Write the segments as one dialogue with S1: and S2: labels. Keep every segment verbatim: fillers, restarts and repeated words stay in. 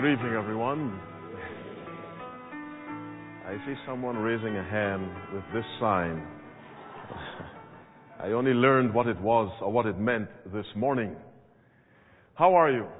S1: Good evening, everyone. I see someone raising a hand with this sign. I only learned what it was or what it meant this morning. How are you?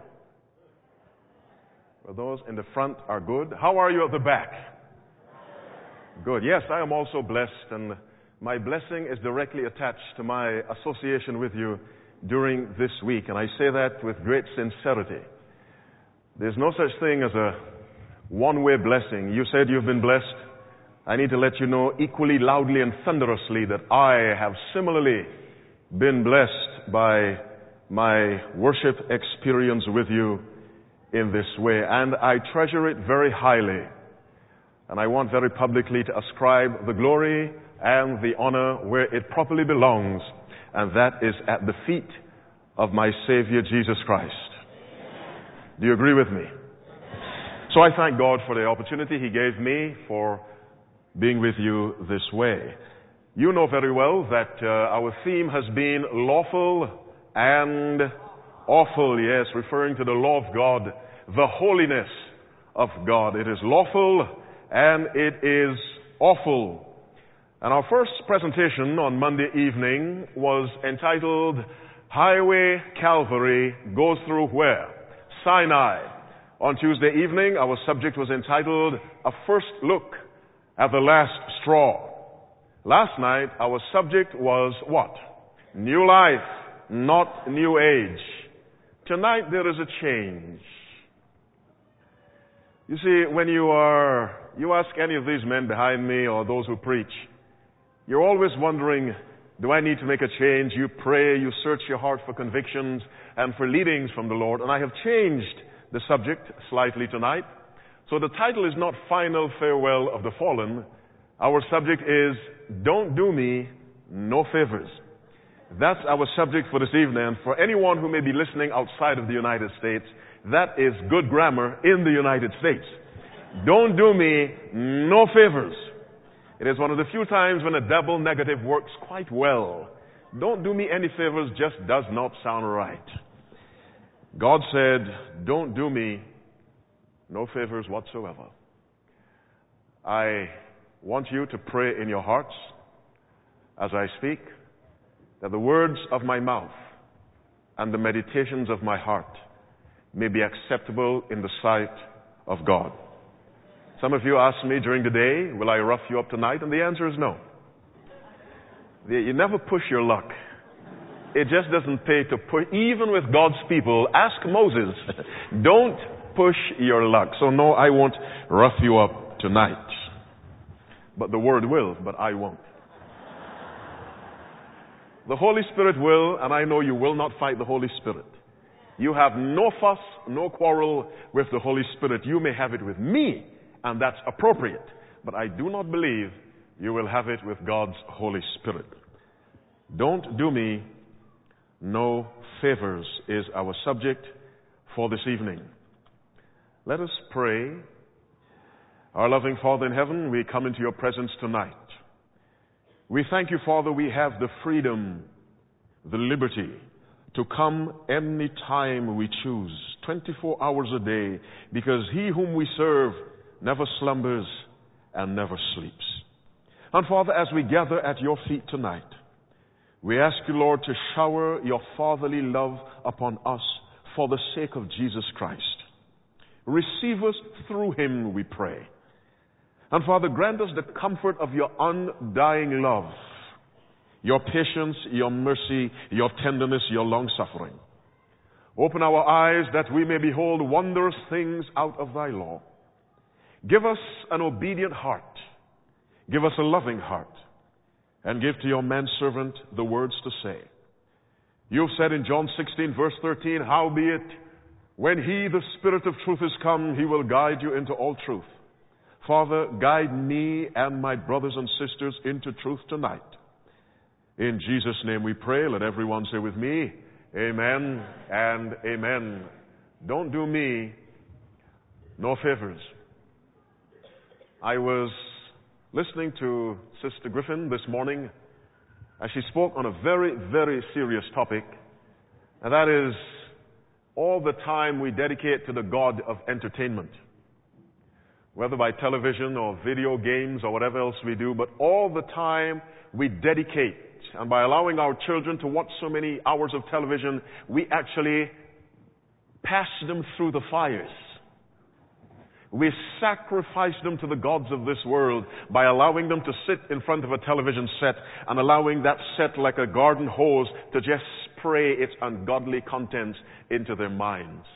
S1: Well, those in the front are good. How are you at the back? Good. Yes, I am also blessed, and my blessing is directly attached to my association with you during this week, and I say that with great sincerity. There's no such thing as a one-way blessing. You said you've been blessed. I need to let you know equally loudly and thunderously that I have similarly been blessed by my worship experience with you in this way, and I treasure it very highly. And I want very publicly to ascribe the glory and the honor where it properly belongs, and that is at the feet of my Savior Jesus Christ. Do you agree with me? So I thank God for the opportunity He gave me for being with you this way. You know very well that uh, our theme has been lawful and awful, yes, referring to the law of God, the holiness of God. It is lawful and it is awful. And our first presentation on Monday evening was entitled, Highway Calvary Goes Through Where? Sinai. On Tuesday evening, our subject was entitled, A First Look at the Last Straw. Last night, our subject was what? New life, not new age. Tonight, there is a change. You see, when you are, you ask any of these men behind me or those who preach, you're always wondering, do I need to make a change? You pray, you search your heart for convictions and for leadings from the Lord. And I have changed the subject slightly tonight. So the title is not Final Farewell of the Fallen. Our subject is Don't Do Me No Favors. That's our subject for this evening. And for anyone who may be listening outside of the United States, that is good grammar in the United States. Don't do me no favors. It is one of the few times when a double negative works quite well. Don't do me any favors just does not sound right. God said, don't do me no favors whatsoever. I want you to pray in your hearts as I speak, that the words of my mouth and the meditations of my heart may be acceptable in the sight of God. Some of you asked me during the day, will I rough you up tonight? And the answer is no. You never push your luck. It just doesn't pay to push. Even with God's people, ask Moses, don't push your luck. So no, I won't rough you up tonight. But the Word will, but I won't. The Holy Spirit will, and I know you will not fight the Holy Spirit. You have no fuss, no quarrel with the Holy Spirit. You may have it with me, and that's appropriate. But I do not believe you will have it with God's Holy Spirit. Don't do me no favors is our subject for this evening. Let us pray. Our loving Father in heaven, we come into your presence tonight. We thank you, Father, we have the freedom, the liberty to come any time we choose, twenty-four hours a day, because he whom we serve never slumbers and never sleeps. And Father, as we gather at your feet tonight, we ask you, Lord, to shower your fatherly love upon us for the sake of Jesus Christ. Receive us through him, we pray. And Father, grant us the comfort of your undying love, your patience, your mercy, your tenderness, your long-suffering. Open our eyes that we may behold wondrous things out of thy law. Give us an obedient heart. Give us a loving heart. And give to your manservant the words to say. You've said in John sixteen, verse thirteen, howbeit, when he, the Spirit of truth, is come, he will guide you into all truth. Father, guide me and my brothers and sisters into truth tonight. In Jesus' name we pray. Let everyone say with me, amen and amen. Don't do me no favors. I was listening to Sister Griffin this morning as she spoke on a very, very serious topic, and that is all the time we dedicate to the God of entertainment, whether by television or video games or whatever else we do, but all the time we dedicate, and by allowing our children to watch so many hours of television, we actually pass them through the fires. We sacrifice them to the gods of this world by allowing them to sit in front of a television set and allowing that set like a garden hose to just spray its ungodly contents into their minds.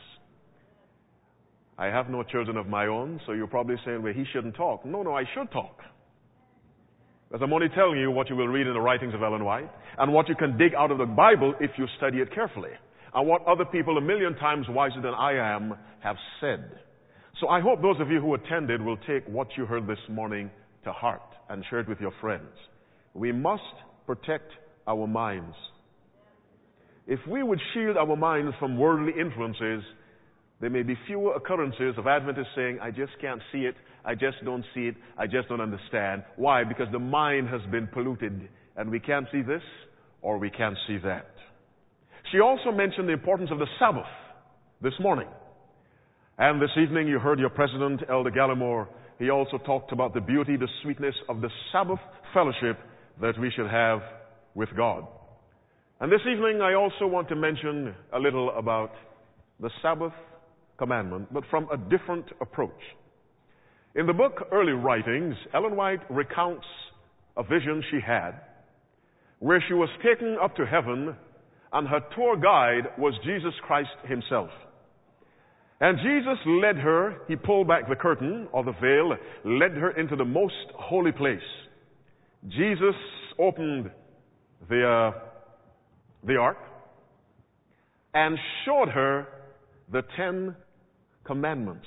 S1: I have no children of my own, so you're probably saying, well, he shouldn't talk. No, no, I should talk. Because I'm only telling you what you will read in the writings of Ellen White and what you can dig out of the Bible if you study it carefully, and what other people a million times wiser than I am have said. So I hope those of you who attended will take what you heard this morning to heart and share it with your friends. We must protect our minds. If we would shield our minds from worldly influences, there may be fewer occurrences of Adventists saying, I just can't see it, I just don't see it, I just don't understand. Why? Because the mind has been polluted and we can't see this or we can't see that. She also mentioned the importance of the Sabbath this morning. And this evening you heard your president, Elder Gallimore. He also talked about the beauty, the sweetness of the Sabbath fellowship that we should have with God. And this evening I also want to mention a little about the Sabbath commandment, but from a different approach. In the book Early Writings, Ellen White recounts a vision she had where she was taken up to heaven and her tour guide was Jesus Christ himself. And Jesus led her, he pulled back the curtain or the veil, led her into the most holy place. Jesus opened the, uh, the ark and showed her the Ten Commandments.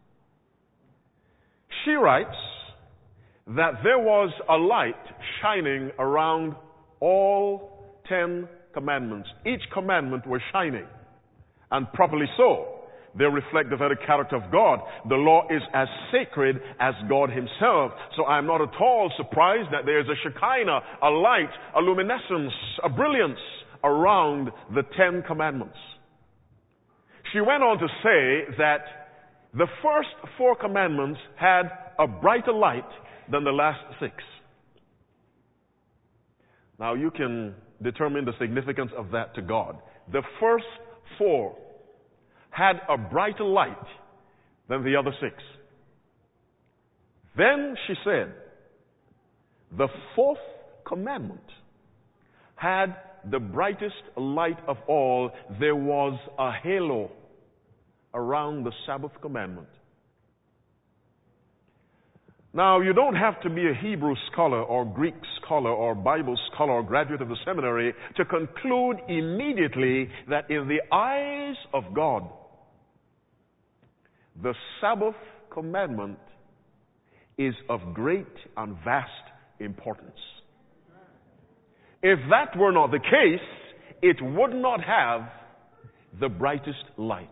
S1: She writes that there was a light shining around all Ten Commandments. Each commandment was shining, and properly so. They reflect the very character of God. The law is as sacred as God himself. So I'm not at all surprised that there's a Shekinah, a light, a luminescence, a brilliance around the Ten Commandments. She went on to say that the first four commandments had a brighter light than the last six. Now you can determine the significance of that to God. The first four had a brighter light than the other six. Then she said, the fourth commandment had the brightest light of all. There was a halo around the Sabbath commandment. Now, you don't have to be a Hebrew scholar or Greek scholar or Bible scholar or graduate of the seminary to conclude immediately that in the eyes of God, the Sabbath commandment is of great and vast importance. If that were not the case, it would not have the brightest light.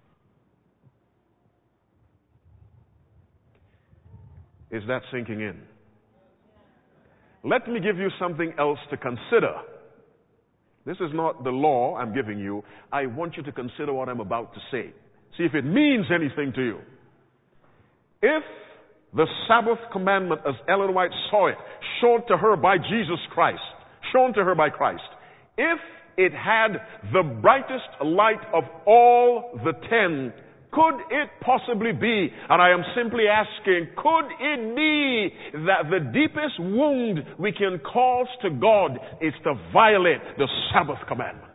S1: Is that sinking in? Let me give you something else to consider. This is not the law I'm giving you. I want you to consider what I'm about to say. See if it means anything to you. If the Sabbath commandment, as Ellen White saw it, shown to her by Jesus Christ, shown to her by Christ, if it had the brightest light of all the ten, could it possibly be, and I am simply asking, could it be that the deepest wound we can cause to God is to violate the Sabbath commandment?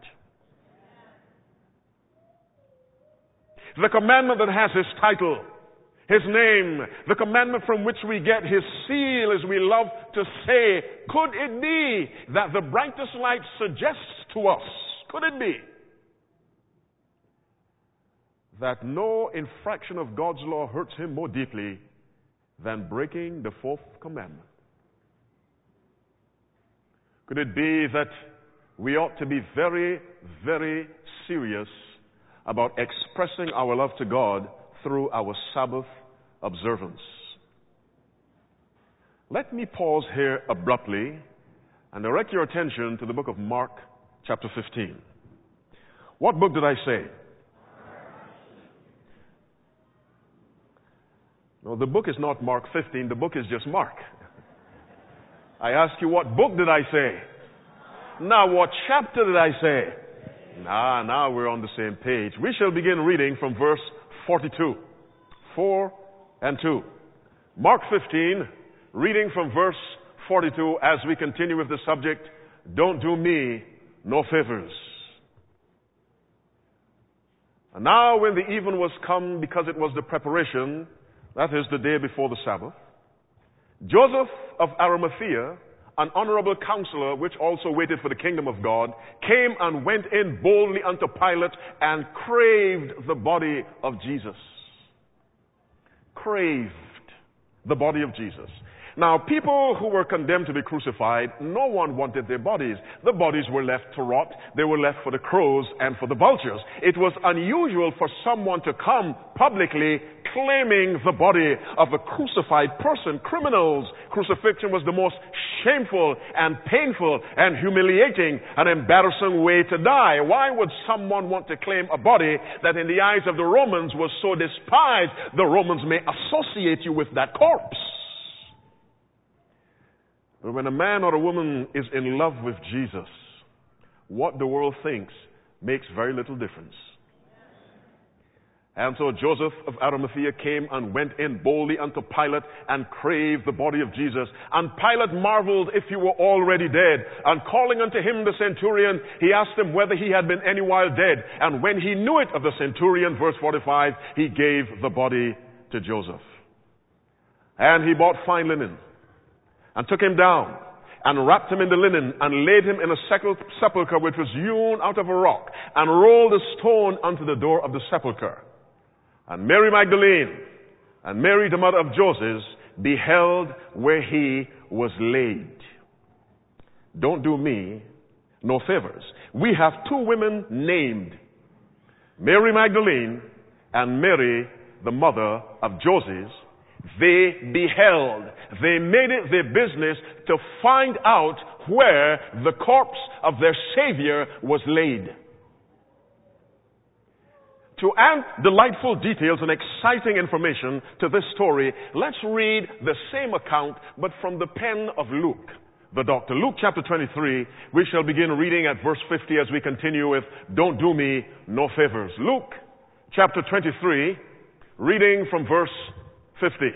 S1: The commandment that has his title, his name, the commandment from which we get his seal, as we love to say, could it be that the brightest light suggests to us, could it be that no infraction of God's law hurts him more deeply than breaking the fourth commandment? Could it be that we ought to be very, very serious about expressing our love to God through our Sabbath observance? Let me pause here abruptly and direct your attention to the book of Mark, chapter fifteen. What book did I say? No, the book is not Mark fifteen. The book is just Mark. I ask you, what book did I say? Now, what chapter did I say? Nah, now we're on the same page. We shall begin reading from verse forty-two. four and two. Mark fifteen, reading from verse forty-two as we continue with the subject, don't do me no favors. And now when the even was come, because it was the preparation, that is the day before the Sabbath, Joseph of Arimathea, an honorable counselor, which also waited for the kingdom of God, came and went in boldly unto Pilate and craved the body of Jesus. Craved the body of Jesus. Now, people who were condemned to be crucified, no one wanted their bodies. The bodies were left to rot. They were left for the crows and for the vultures. It was unusual for someone to come publicly claiming the body of a crucified person. Criminals. Crucifixion was the most shameful and painful and humiliating and embarrassing way to die. Why would someone want to claim a body that in the eyes of the Romans was so despised the Romans may associate you with that corpse? But when a man or a woman is in love with Jesus, what the world thinks makes very little difference. And so Joseph of Arimathea came and went in boldly unto Pilate and craved the body of Jesus. And Pilate marveled if he were already dead. And calling unto him the centurion, he asked him whether he had been any while dead. And when he knew it of the centurion, verse forty-five, he gave the body to Joseph. And he bought fine linen, and took him down, and wrapped him in the linen, and laid him in a sepulchre which was hewn out of a rock, and rolled a stone unto the door of the sepulchre. And Mary Magdalene, and Mary the mother of Joseph, beheld where he was laid. Don't do me no favors. We have two women named, Mary Magdalene and Mary the mother of Joseph. They beheld. They made it their business to find out where the corpse of their Savior was laid. To add delightful details and exciting information to this story, let's read the same account, but from the pen of Luke, the doctor. Luke chapter twenty-three, we shall begin reading at verse fifty as we continue with, don't do me no favors. Luke chapter twenty-three, reading from verse fifty.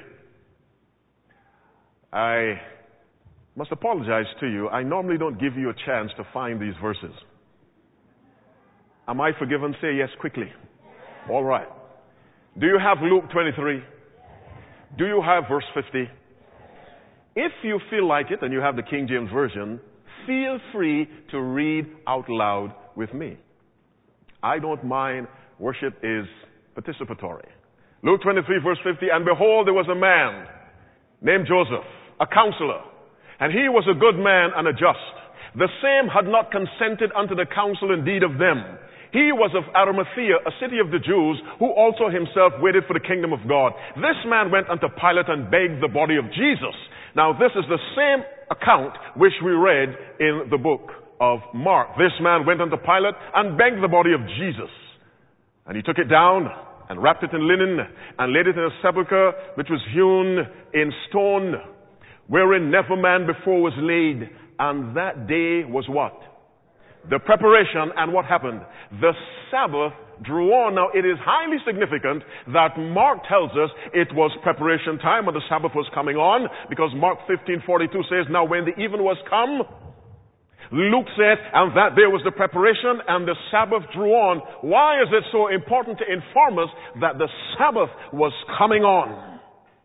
S1: I must apologize to you. I normally don't give you a chance to find these verses. Am I forgiven? Say yes quickly. All right. Do you have Luke twenty-three? Do you have verse fifty? If you feel like it and you have the King James Version, feel free to read out loud with me. I don't mind. Worship is participatory. Luke twenty-three, verse fifty, and behold, there was a man named Joseph, a counselor, and he was a good man and a just. The same had not consented unto the counsel indeed of them. He was of Arimathea, a city of the Jews, who also himself waited for the kingdom of God. This man went unto Pilate and begged the body of Jesus. Now, this is the same account which we read in the book of Mark. This man went unto Pilate and begged the body of Jesus. And he took it down and wrapped it in linen, and laid it in a sepulchre which was hewn in stone, wherein never man before was laid. And that day was what? The preparation. And what happened? The Sabbath drew on. Now, it is highly significant that Mark tells us it was preparation time and the Sabbath was coming on, because Mark fifteen forty-two says, now when the even was come, Luke said, and that there was the preparation and the Sabbath drew on. Why is it so important to inform us that the Sabbath was coming on?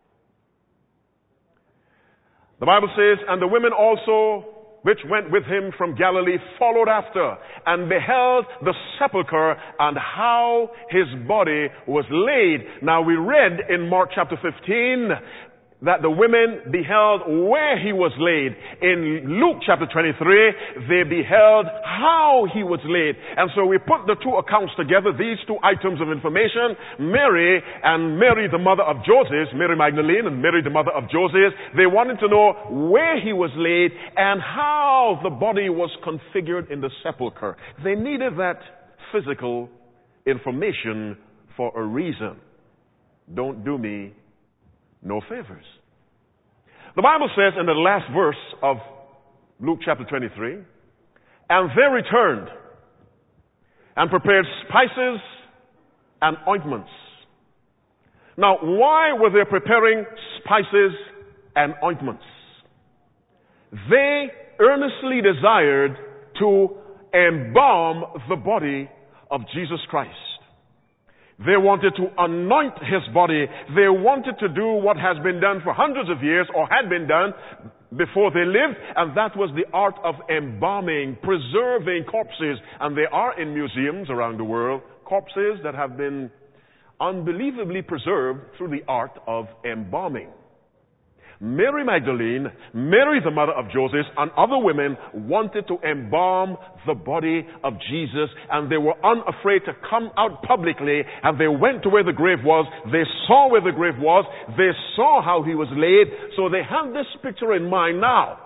S1: The Bible says, and the women also which went with him from Galilee followed after, and beheld the sepulchre and how his body was laid. Now we read in Mark chapter fifteen that the women beheld where he was laid. In Luke chapter twenty-three, they beheld how he was laid. And so we put the two accounts together, these two items of information, Mary and Mary the mother of Joseph, Mary Magdalene and Mary the mother of Joseph, they wanted to know where he was laid and how the body was configured in the sepulchre. They needed that physical information for a reason. Don't do me no favors. The Bible says in the last verse of Luke chapter twenty-three, and they returned and prepared spices and ointments. Now, why were they preparing spices and ointments? They earnestly desired to embalm the body of Jesus Christ. They wanted to anoint his body. They wanted to do what has been done for hundreds of years, or had been done before they lived, and that was the art of embalming, preserving corpses. And there are in museums around the world corpses that have been unbelievably preserved through the art of embalming. Mary Magdalene, Mary the mother of Joseph, and other women wanted to embalm the body of Jesus, and they were unafraid to come out publicly, and they went to where the grave was. They saw where the grave was. They saw how he was laid, so they had this picture in mind now.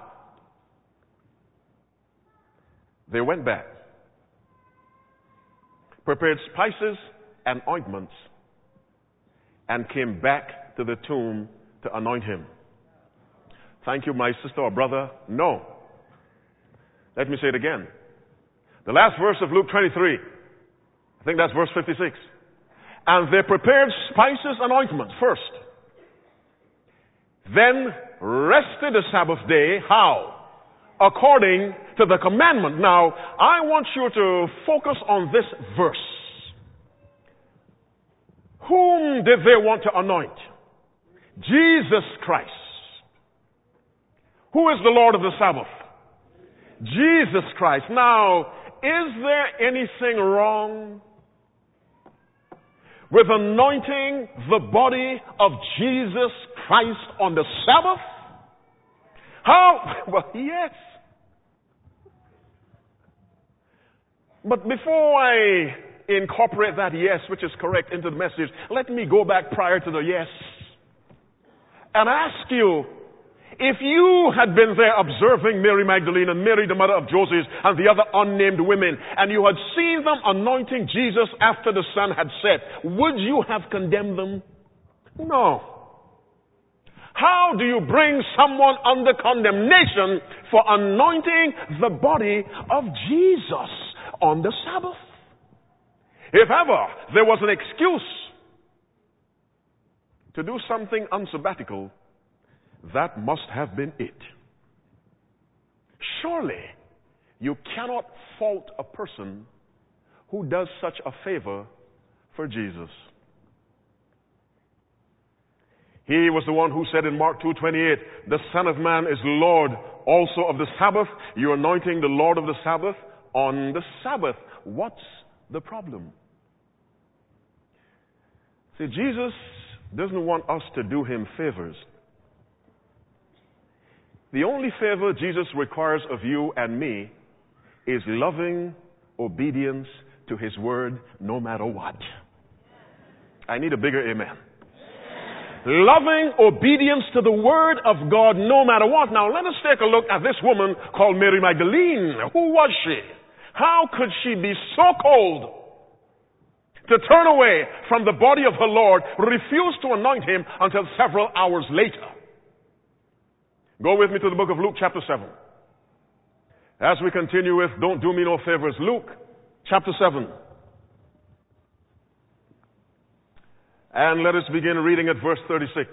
S1: They went back, prepared spices and ointments, and came back to the tomb to anoint him. Thank you, my sister or brother. No. Let me say it again. The last verse of Luke twenty-three. I think that's verse fifty-six. And they prepared spices and ointments first. Then rested the Sabbath day. How? According to the commandment. Now, I want you to focus on this verse. Whom did they want to anoint? Jesus Christ. Who is the Lord of the Sabbath? Jesus Christ. Now, is there anything wrong with anointing the body of Jesus Christ on the Sabbath? How? Well, yes. But before I incorporate that yes, which is correct, into the message, let me go back prior to the yes and ask you, if you had been there observing Mary Magdalene and Mary the mother of Joseph and the other unnamed women, and you had seen them anointing Jesus after the sun had set, would you have condemned them? No. How do you bring someone under condemnation for anointing the body of Jesus on the Sabbath? If ever there was an excuse to do something unsabbatical, that must have been it. Surely, you cannot fault a person who does such a favor for Jesus. He was the one who said in Mark two twenty-eight, the Son of Man is Lord also of the Sabbath. You're anointing the Lord of the Sabbath on the Sabbath. What's the problem? See, Jesus doesn't want us to do him favors. The only favor Jesus requires of you and me is loving obedience to his word no matter what. I need a bigger amen. Loving obedience to the word of God no matter what. Now let us take a look at this woman called Mary Magdalene. Who was she? How could she be so cold to turn away from the body of her Lord, refuse to anoint him until several hours later? Go with me to the book of Luke chapter seven. As we continue with Don't Do Me No Favors, Luke chapter seven. And let us begin reading at verse thirty-six.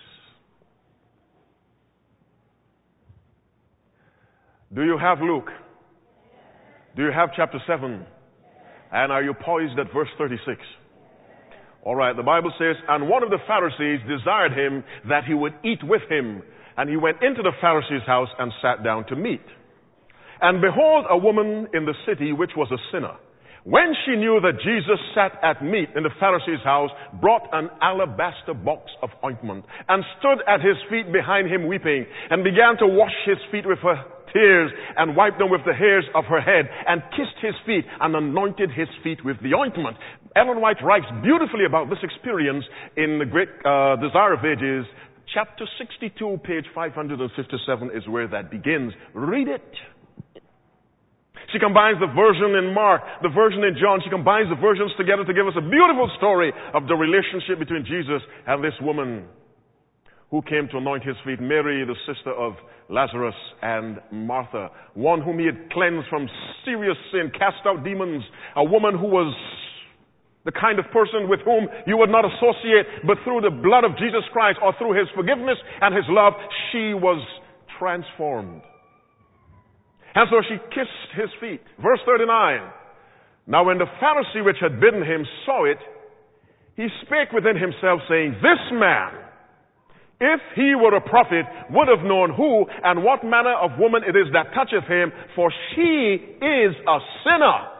S1: Do you have Luke? Do you have chapter seven? And are you poised at verse thirty-six? All right, the Bible says, and one of the Pharisees desired him that he would eat with him. And he went into the Pharisee's house and sat down to meat. And behold, a woman in the city which was a sinner, when she knew that Jesus sat at meat in the Pharisee's house, brought an alabaster box of ointment, and stood at his feet behind him weeping, and began to wash his feet with her tears, and wiped them with the hairs of her head, and kissed his feet, and anointed his feet with the ointment. Ellen White writes beautifully about this experience in the Great uh, Desire of Ages. Chapter sixty-two, page five hundred fifty-seven is where that begins. Read it. She combines the version in Mark, the version in John. She combines the versions together to give us a beautiful story of the relationship between Jesus and this woman who came to anoint his feet. Mary, the sister of Lazarus and Martha. One whom he had cleansed from serious sin, cast out demons. A woman who was the kind of person with whom you would not associate, but through the blood of Jesus Christ or through his forgiveness and his love, she was transformed. And so she kissed his feet. Verse thirty-nine. Now when the Pharisee which had bidden him saw it, he spake within himself, saying, This man, if he were a prophet, would have known who and what manner of woman it is that toucheth him, for she is a sinner.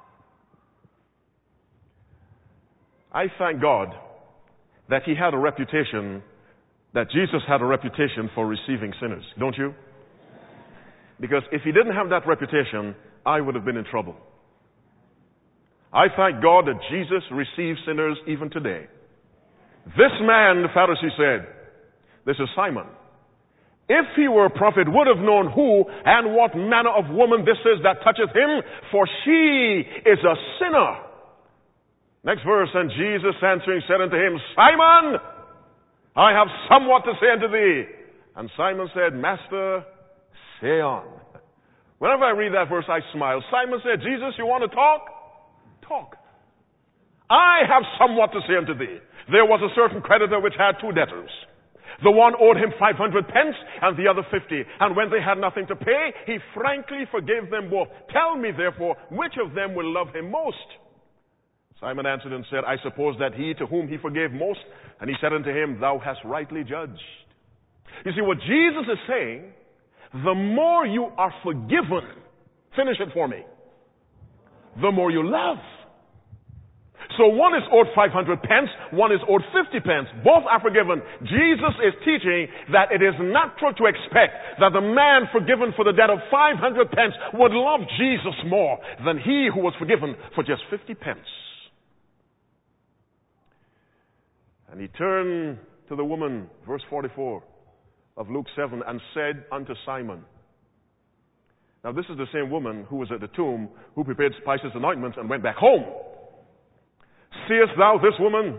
S1: I thank God that he had a reputation, that Jesus had a reputation for receiving sinners. Don't you? Because if he didn't have that reputation, I would have been in trouble. I thank God that Jesus receives sinners even today. This man, the Pharisee said, this is Simon, if he were a prophet, would have known who and what manner of woman this is that toucheth him, for she is a sinner. Next verse, and Jesus answering said unto him, Simon, I have somewhat to say unto thee. And Simon said, Master, say on. Whenever I read that verse, I smile. Simon said, Jesus, you want to talk? Talk. I have somewhat to say unto thee. There was a certain creditor which had two debtors. The one owed him five hundred pence and the other fifty. And when they had nothing to pay, he frankly forgave them both. Tell me therefore, which of them will love him most? Simon answered and said, I suppose that he to whom he forgave most. And he said unto him, Thou hast rightly judged. You see, what Jesus is saying, the more you are forgiven, finish it for me, the more you love. So one is owed five hundred pence, one is owed fifty pence. Both are forgiven. Jesus is teaching that it is natural to expect that the man forgiven for the debt of five hundred pence would love Jesus more than he who was forgiven for just fifty pence. And he turned to the woman, verse forty-four of Luke seven, and said unto Simon. Now this is the same woman who was at the tomb, who prepared spices and ointments and went back home. Seest thou this woman?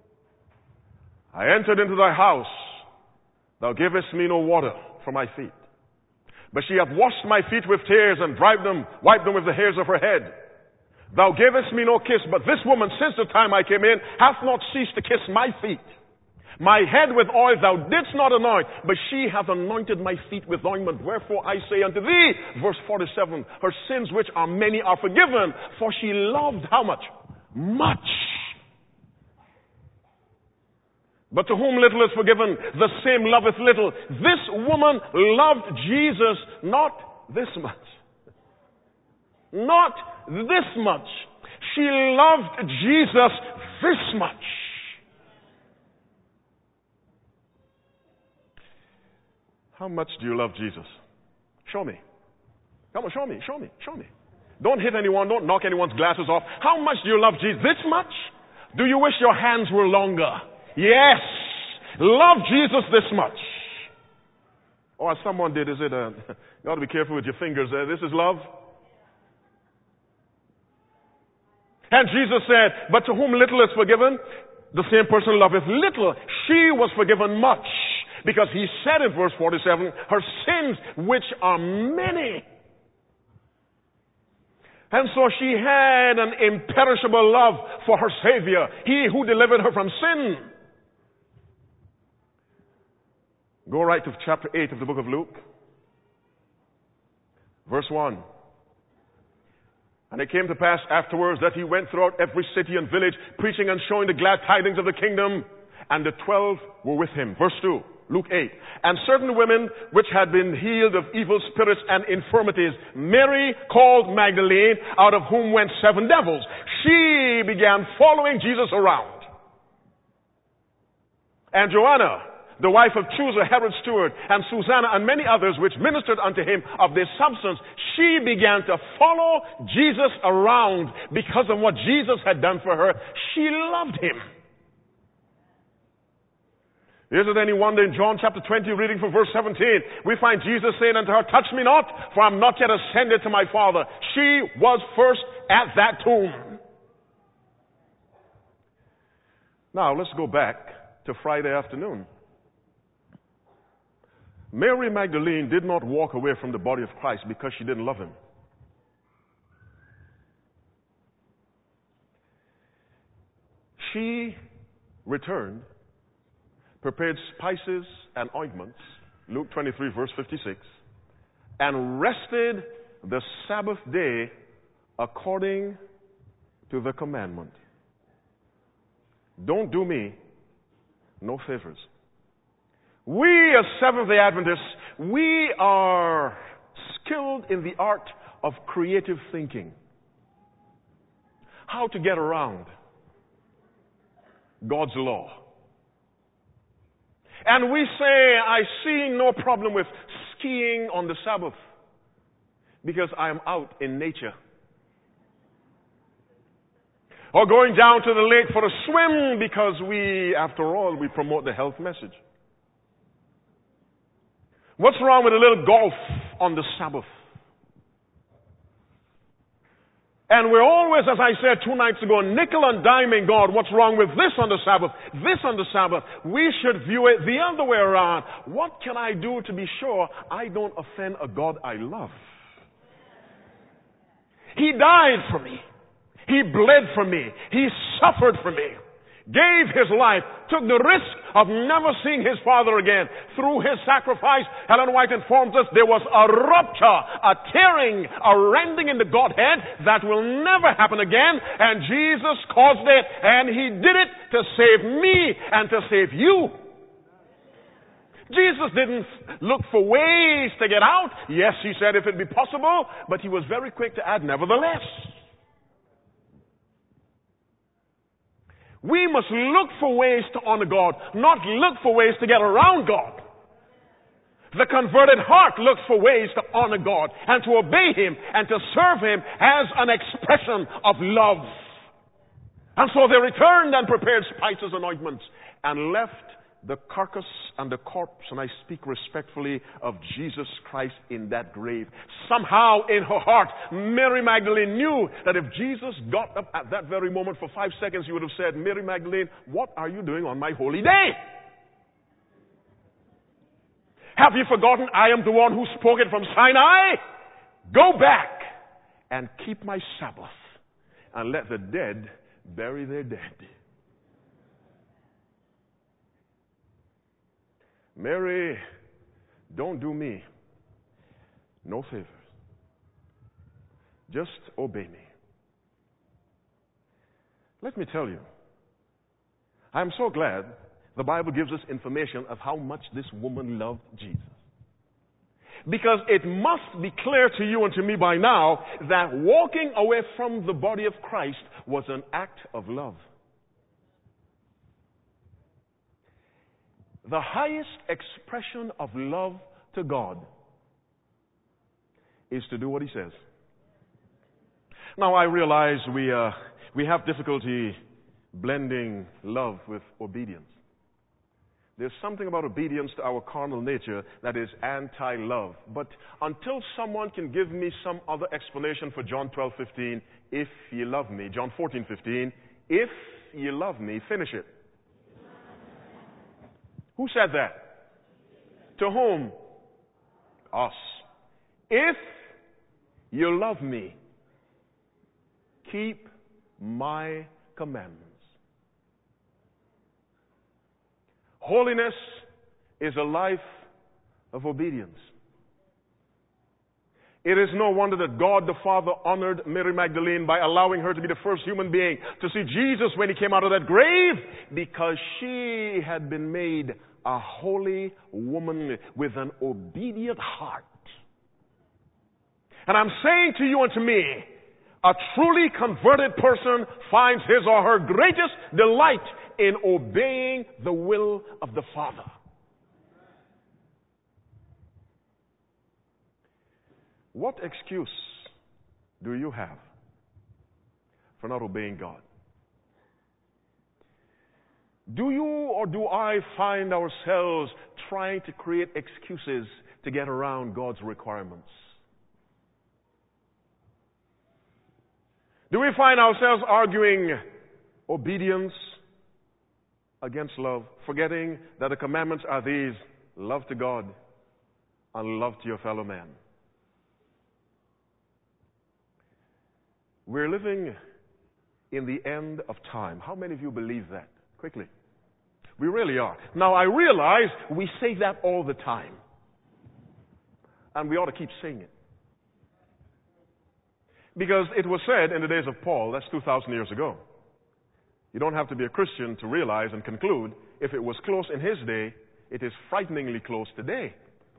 S1: I entered into thy house. Thou gavest me no water for my feet. But she hath washed my feet with tears and dried them, wiped them with the hairs of her head. Thou gavest me no kiss, but this woman, since the time I came in, hath not ceased to kiss my feet. My head with oil thou didst not anoint, but she hath anointed my feet with ointment. Wherefore I say unto thee, verse forty-seven, her sins which are many are forgiven, for she loved how much? Much. But to whom little is forgiven, the same loveth little. This woman loved Jesus not this much. Not this much. She loved Jesus this much. How much do you love Jesus? Show me. Come on, show me, show me, show me. Don't hit anyone, don't knock anyone's glasses off. How much do you love Jesus? This much? Do you wish your hands were longer? Yes. Love Jesus this much. Or as someone did, is it, uh, you ought to be careful with your fingers there. This is love. And Jesus said, but to whom little is forgiven, the same person loveth little. She was forgiven much. Because he said in verse forty-seven, her sins which are many. And so she had an imperishable love for her Savior, he who delivered her from sin. Go right to chapter eight of the book of Luke. Verse one. And it came to pass afterwards that he went throughout every city and village, preaching and showing the glad tidings of the kingdom. And the twelve were with him. Verse two. Luke eight. And certain women which had been healed of evil spirits and infirmities, Mary called Magdalene, out of whom went seven devils. She began following Jesus around. And Joanna, the wife of Chusa, Herod's steward, and Susanna, and many others which ministered unto him of their substance, she began to follow Jesus around because of what Jesus had done for her. She loved him. Is it any wonder in John chapter twenty, reading from verse seventeen, we find Jesus saying unto her, touch me not, for I am not yet ascended to my Father. She was first at that tomb. Now, let's go back to Friday afternoon. Mary Magdalene did not walk away from the body of Christ because she didn't love him. She returned, prepared spices and ointments, Luke twenty-three, verse fifty-six, and rested the Sabbath day according to the commandment. Don't do me no favors. We as Seventh-day Adventists, we are skilled in the art of creative thinking. How to get around God's law. And we say, I see no problem with skiing on the Sabbath because I am out in nature. Or going down to the lake for a swim because we, after all, we promote the health message. What's wrong with a little golf on the Sabbath? And we're always, as I said two nights ago, nickel and diming God. What's wrong with this on the Sabbath? This on the Sabbath. We should view it the other way around. What can I do to be sure I don't offend a God I love? He died for me. He bled for me. He suffered for me. Gave his life, took the risk of never seeing his Father again. Through his sacrifice, Ellen White informs us there was a rupture, a tearing, a rending in the Godhead that will never happen again. And Jesus caused it, and he did it to save me and to save you. Jesus didn't look for ways to get out. Yes, he said if it be possible, but he was very quick to add nevertheless. We must look for ways to honor God, not look for ways to get around God. The converted heart looks for ways to honor God and to obey him and to serve him as an expression of love. And so they returned and prepared spices and ointments and left the carcass and the corpse, and I speak respectfully, of Jesus Christ in that grave. Somehow in her heart, Mary Magdalene knew that if Jesus got up at that very moment for five seconds, he would have said, Mary Magdalene, what are you doing on my holy day? Have you forgotten I am the one who spoke it from Sinai? Go back and keep my Sabbath and let the dead bury their dead. Mary, don't do me no favors. Just obey me. Let me tell you, I'm so glad the Bible gives us information of how much this woman loved Jesus. Because it must be clear to you and to me by now that walking away from the body of Christ was an act of love. The highest expression of love to God is to do what he says. Now, I realize we, uh, we have difficulty blending love with obedience. There's something about obedience to our carnal nature that is anti-love. But until someone can give me some other explanation for John twelve fifteen, if ye love me, John fourteen fifteen, if ye love me, finish it. Who said that? To whom? Us. If you love me, keep my commandments. Holiness is a life of obedience. It is no wonder that God the Father honored Mary Magdalene by allowing her to be the first human being to see Jesus when he came out of that grave, because she had been made a holy woman with an obedient heart. And I'm saying to you and to me, a truly converted person finds his or her greatest delight in obeying the will of the Father. What excuse do you have for not obeying God? Do you or do I find ourselves trying to create excuses to get around God's requirements? Do we find ourselves arguing obedience against love, forgetting that the commandments are these: love to God and love to your fellow man. We're living in the end of time. How many of you believe that? Quickly. We really are. Now, I realize we say that all the time. And we ought to keep saying it. Because it was said in the days of Paul, that's two thousand years ago. You don't have to be a Christian to realize and conclude if it was close in his day, it is frighteningly close today.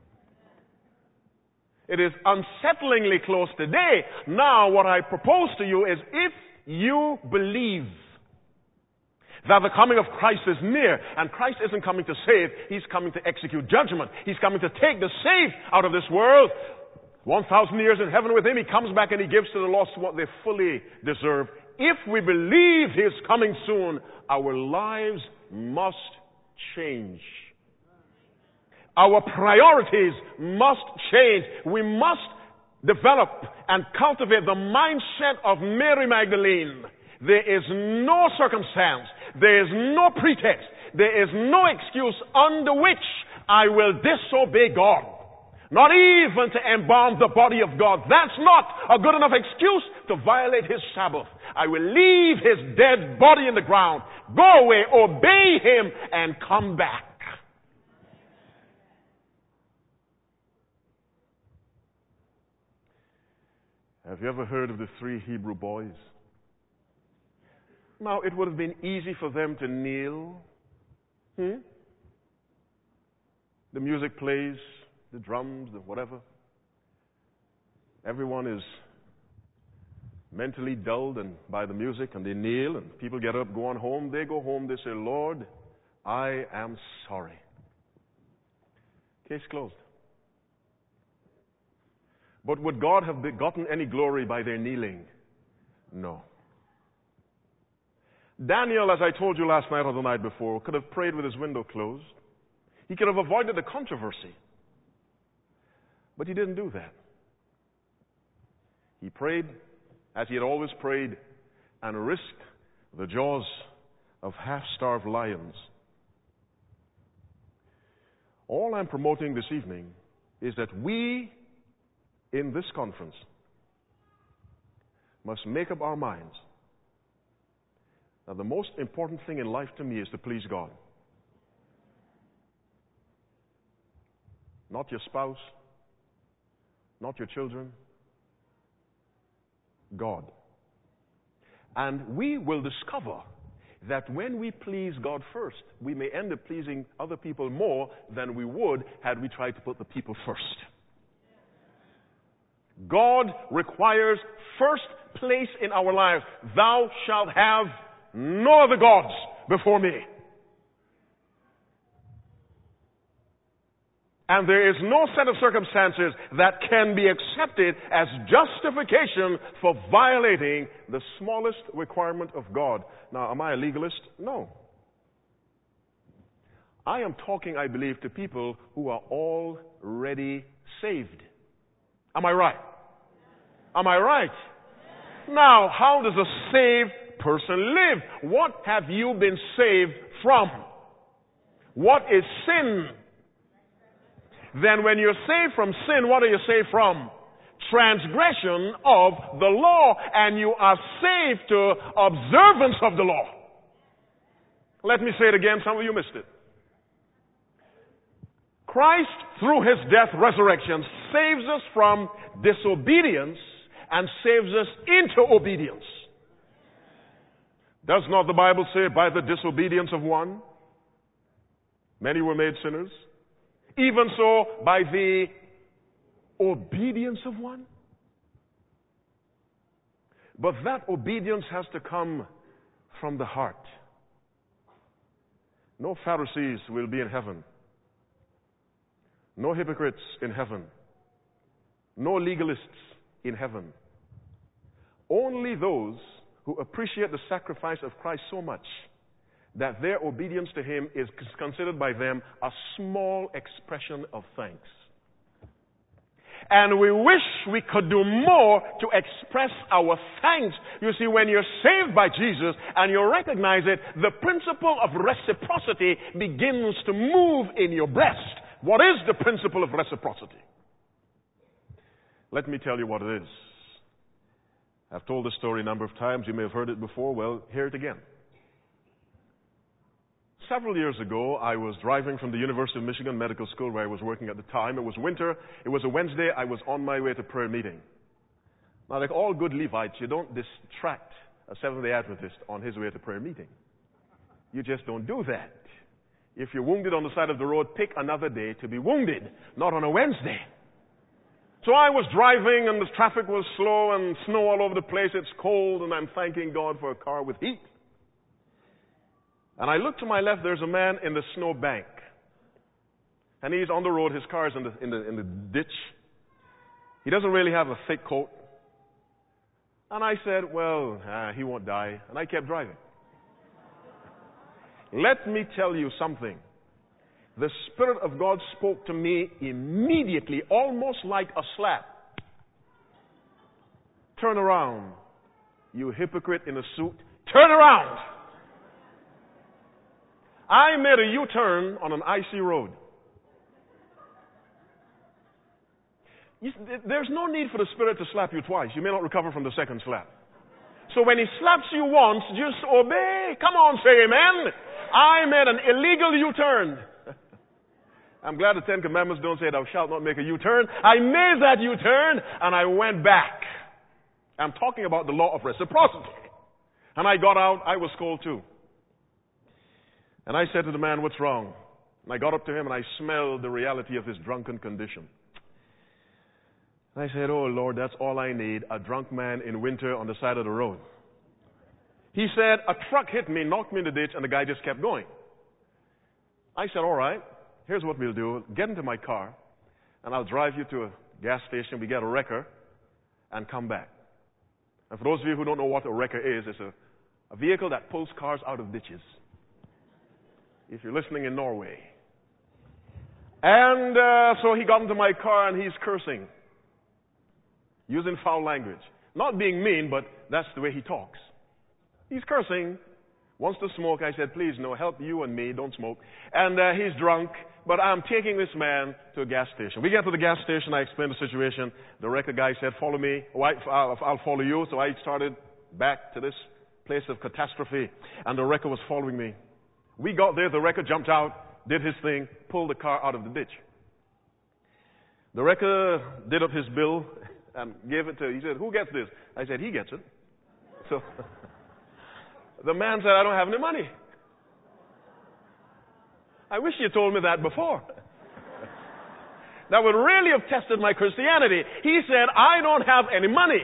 S1: It is unsettlingly close today. Now, what I propose to you is if you believe that the coming of Christ is near, and Christ isn't coming to save, He's coming to execute judgment. He's coming to take the saved out of this world. One thousand years in heaven with Him, He comes back and He gives to the lost what they fully deserve. If we believe He is coming soon, our lives must change. Our priorities must change. We must develop and cultivate the mindset of Mary Magdalene. There is no circumstance, there is no pretext, there is no excuse under which I will disobey God. Not even to embalm the body of God. That's not a good enough excuse to violate His Sabbath. I will leave His dead body in the ground, go away, obey Him, and come back. Have you ever heard of the three Hebrew boys? Now, it would have been easy for them to kneel. Hmm? The music plays, the drums, the whatever. Everyone is mentally dulled and by the music, and they kneel, and people get up, go on home. They go home, they say, Lord, I am sorry. Case closed. But would God have gotten any glory by their kneeling? No. Daniel, as I told you last night or the night before, could have prayed with his window closed. He could have avoided the controversy. But he didn't do that. He prayed as he had always prayed and risked the jaws of half-starved lions. All I'm promoting this evening is that we in this conference must make up our minds that the most important thing in life to me is to please God. Not your spouse, not your children, God. And we will discover that when we please God first, we may end up pleasing other people more than we would had we tried to put the people first. God requires first place in our lives. Thou shalt have no other gods before me. And there is no set of circumstances that can be accepted as justification for violating the smallest requirement of God. Now, am I a legalist? No. I am talking, I believe, to people who are already saved. Am I right? Am I right? Now, how does a saved person live? What have you been saved from? What is sin? Then when you're saved from sin, what are you saved from? Transgression of the law. And you are saved to observance of the law. Let me say it again. Some of you missed it. Christ, through His death, resurrection, saves us from disobedience and saves us into obedience. Does not the Bible say, by the disobedience of one, many were made sinners? Even so, by the obedience of one? But that obedience has to come from the heart. No Pharisees will be in heaven. No hypocrites in heaven. No legalists in heaven. Only those who appreciate the sacrifice of Christ so much that their obedience to Him is considered by them a small expression of thanks. And we wish we could do more to express our thanks. You see, when you're saved by Jesus and you recognize it, the principle of reciprocity begins to move in your breast. What is the principle of reciprocity? Let me tell you what it is. I've told this story a number of times. You may have heard it before. Well, hear it again. Several years ago, I was driving from the University of Michigan Medical School where I was working at the time. It was winter. It was a Wednesday. I was on my way to prayer meeting. Now, like all good Levites, you don't distract a Seventh-day Adventist on his way to prayer meeting. You just don't do that. If you're wounded on the side of the road, pick another day to be wounded, not on a Wednesday. So I was driving and the traffic was slow and snow all over the place. It's cold and I'm thanking God for a car with heat. And I look to my left, there's a man in the snow bank. And he's on the road, his car is in the, in the, in the ditch. He doesn't really have a thick coat. And I said, well, uh, he won't die. And I kept driving. Let me tell you something. The Spirit of God spoke to me immediately, almost like a slap. Turn around, you hypocrite in a suit. Turn around. I made a U-turn on an icy road. You, there's no need for the Spirit to slap you twice. You may not recover from the second slap. So when He slaps you once, just obey. Come on, say amen. I made an illegal U-turn. I'm glad the Ten Commandments don't say thou shalt not make a U-turn. I made that U-turn and I went back. I'm talking about the law of reciprocity. And I got out. I was cold too. And I said to the man, what's wrong? And I got up to him and I smelled the reality of his drunken condition. And I said, oh Lord, that's all I need, a drunk man in winter on the side of the road. He said, a truck hit me, knocked me in the ditch, and the guy just kept going. I said, all right, here's what we'll do. Get into my car, and I'll drive you to a gas station. We get a wrecker, and come back. And for those of you who don't know what a wrecker is, it's a, a vehicle that pulls cars out of ditches. If you're listening in Norway. And uh, so he got into my car, and he's cursing. Using foul language. Not being mean, but that's the way he talks. He's cursing. Wants to smoke. I said, please, no, help you and me. Don't smoke. And uh, he's drunk, but I'm taking this man to a gas station. We get to the gas station. I explained the situation. The wrecker guy said, follow me. Oh, I, I'll, I'll follow you. So I started back to this place of catastrophe. And the wrecker was following me. We got there. The wrecker jumped out, did his thing, pulled the car out of the ditch. The wrecker did up his bill and gave it to, he said, who gets this? I said, he gets it. So the man said, I don't have any money. I wish you told me that before. That would really have tested my Christianity. He said, I don't have any money.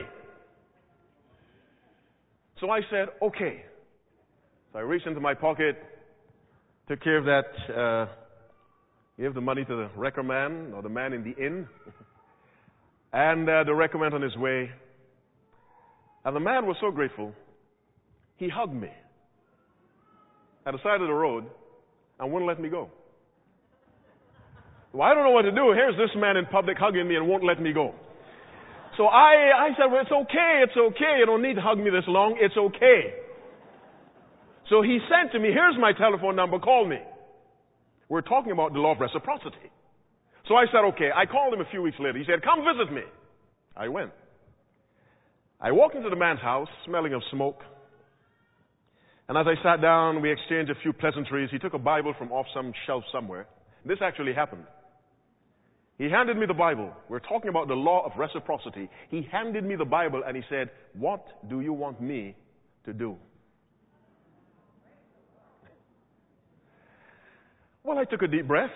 S1: So I said, okay. So I reached into my pocket, took care of that, uh, gave the money to the wrecker man, or the man in the inn. And uh, the wrecker went on his way. And the man was so grateful, he hugged me at the side of the road and wouldn't let me go. Well, I don't know what to do. Here's this man in public hugging me and won't let me go. So I, I said, well, it's okay, it's okay. You don't need to hug me this long. It's okay. So he sent to me, here's my telephone number, call me. We're talking about the law of reciprocity. So I said, okay. I called him a few weeks later. He said, come visit me. I went. I walked into the man's house, smelling of smoke. And as I sat down, we exchanged a few pleasantries. He took a Bible from off some shelf somewhere. This actually happened. He handed me the Bible. We're talking about the law of reciprocity. He handed me the Bible and he said, what do you want me to do? Well, I took a deep breath.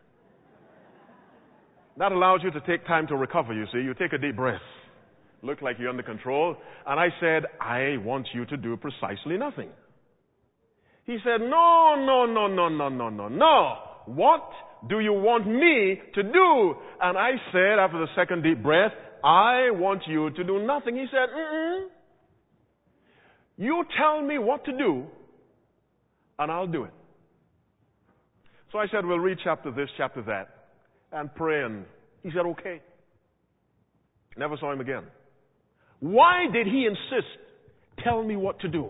S1: That allows you to take time to recover, you see. You take a deep breath. Look like you're under control. And I said, I want you to do precisely nothing. He said, no, no, no, no, no, no, no, no. What do you want me to do? And I said, after the second deep breath, I want you to do nothing. He said, mm-mm. You tell me what to do, and I'll do it. So I said, we'll read chapter this, chapter that, and pray. And he said, okay. Never saw him again. Why did he insist? Tell me what to do.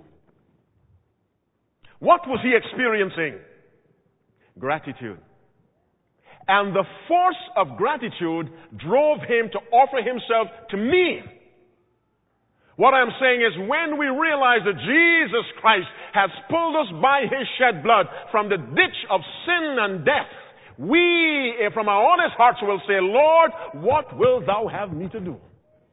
S1: What was he experiencing? Gratitude. And the force of gratitude drove him to offer himself to me. What I'm saying is, when we realize that Jesus Christ has pulled us by his shed blood from the ditch of sin and death, we, from our honest hearts, will say, Lord, what wilt thou have me to do?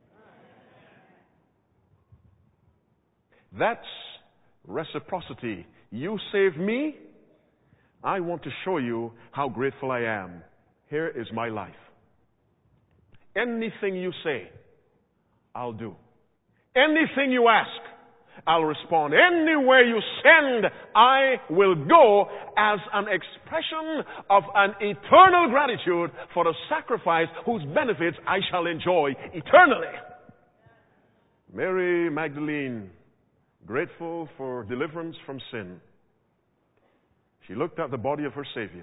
S1: That's reciprocity. You saved me. I want to show you how grateful I am. Here is my life. Anything you say, I'll do. Anything you ask, I'll respond. Anywhere you send, I will go as an expression of an eternal gratitude for the sacrifice whose benefits I shall enjoy eternally. Mary Magdalene, grateful for deliverance from sin, she looked at the body of her Savior.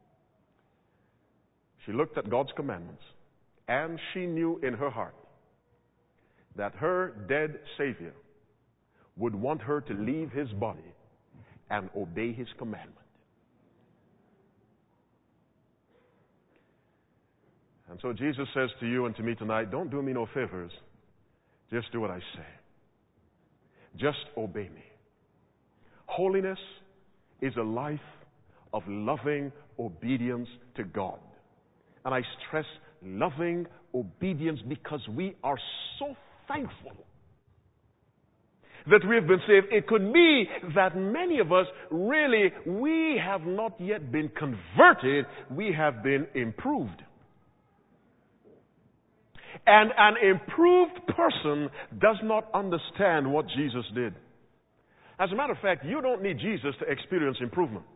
S1: She looked at God's commandments, and she knew in her heart that her dead Savior would want her to leave his body and obey his commandment. And so Jesus says to you and to me tonight, don't do me no favors. Just do what I say. Just obey me. Holiness is a life of loving obedience to God. And I stress loving obedience because we are so thankful that we have been saved. It could be that many of us really, we have not yet been converted. We have been improved. And an improved person does not understand what Jesus did. As a matter of fact, you don't need Jesus to experience improvement.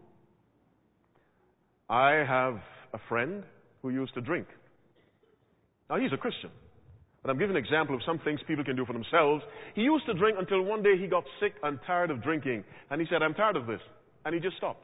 S1: I have a friend who used to drink. Now, he's a Christian. But I'm giving an example of some things people can do for themselves. He used to drink until one day he got sick and tired of drinking. And he said, I'm tired of this. And he just stopped.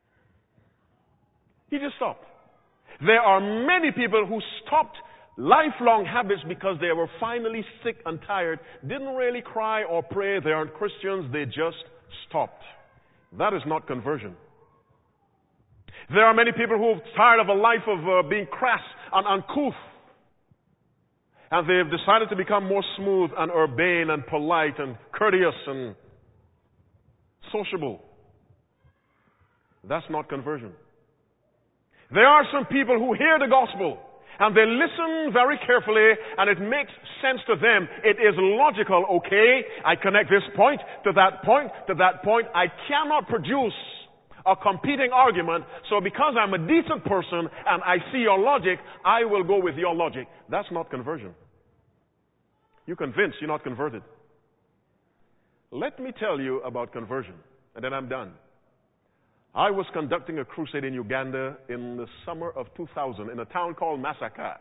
S1: He just stopped. There are many people who stopped lifelong habits because they were finally sick and tired, didn't really cry or pray, they aren't Christians, they just stopped. That is not conversion. There are many people who are tired of a life of uh, being crass and uncouth, and they've decided to become more smooth and urbane and polite and courteous and sociable. That's not conversion. There are some people who hear the gospel and they listen very carefully, and it makes sense to them. It is logical, okay? I connect this point to that point to that point. I cannot produce a competing argument, so because I'm a decent person and I see your logic, I will go with your logic. That's not conversion. You're convinced, you're not converted. Let me tell you about conversion, and then I'm done. I was conducting a crusade in Uganda in the summer of two thousand in a town called Masaka.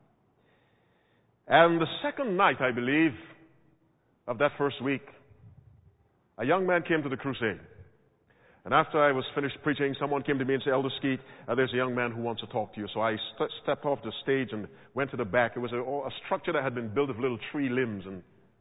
S1: And the second night, I believe, of that first week, a young man came to the crusade. And after I was finished preaching, someone came to me and said, Elder Skeet, uh, there's a young man who wants to talk to you. So I st- stepped off the stage and went to the back. It was a, a structure that had been built of little tree limbs. And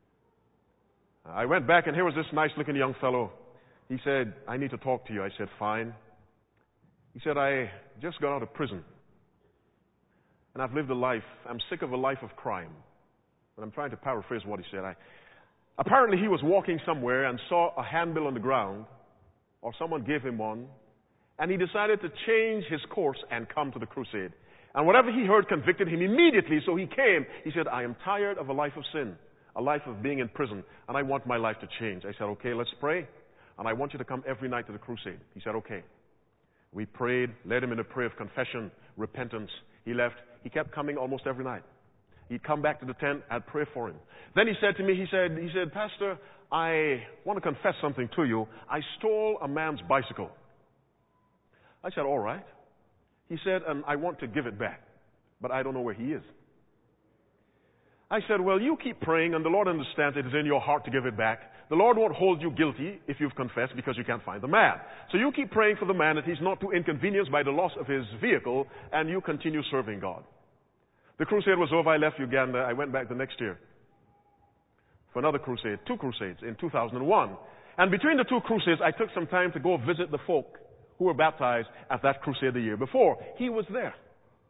S1: I went back, and here was this nice-looking young fellow. He said, I need to talk to you. I said, fine. He said, I just got out of prison. And I've lived a life. I'm sick of a life of crime. But I'm trying to paraphrase what he said. I, apparently he was walking somewhere and saw a handbill on the ground, or someone gave him one, and he decided to change his course and come to the crusade. And whatever he heard convicted him immediately, so he came. He said, I am tired of a life of sin, a life of being in prison, and I want my life to change. I said, okay, let's pray. And I want you to come every night to the crusade. He said, okay. We prayed, led him in a prayer of confession, repentance. He left. He kept coming almost every night. He'd come back to the tent, I'd pray for him. Then he said to me, he said, he said, Pastor, I want to confess something to you. I stole a man's bicycle. I said, all right. He said, and I want to give it back, but I don't know where he is. I said, well, you keep praying, and the Lord understands it is in your heart to give it back. The Lord won't hold you guilty if you've confessed because you can't find the man. So you keep praying for the man that he's not too inconvenienced by the loss of his vehicle, and you continue serving God. The crusade was over. I left Uganda. I went back the next year for another crusade, two crusades in two thousand one. And between the two crusades, I took some time to go visit the folk who were baptized at that crusade the year before. He was there.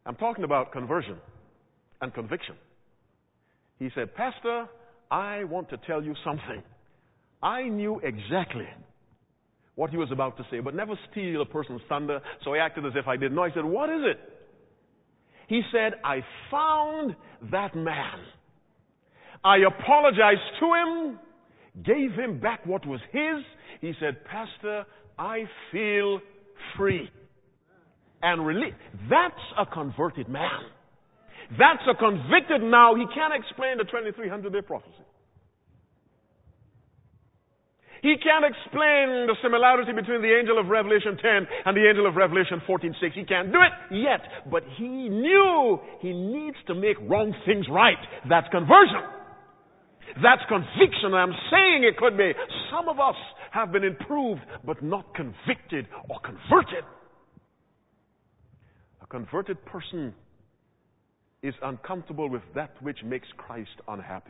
S1: I'm talking about conversion and conviction. He said, Pastor, I want to tell you something. I knew exactly what he was about to say, but never steal a person's thunder, so I acted as if I didn't know. I said, what is it? He said, I found that man. I apologized to him, gave him back what was his. He said, Pastor, I feel free and relieved. That's a converted man. That's a convicted now. He can't explain the twenty-three hundred day prophecy. He can't explain the similarity between the angel of Revelation ten and the angel of Revelation fourteen six. He can't do it yet. But he knew he needs to make wrong things right. That's conversion. That's conviction. And I'm saying it could be. Some of us have been improved, but not convicted or converted. A converted person is uncomfortable with that which makes Christ unhappy.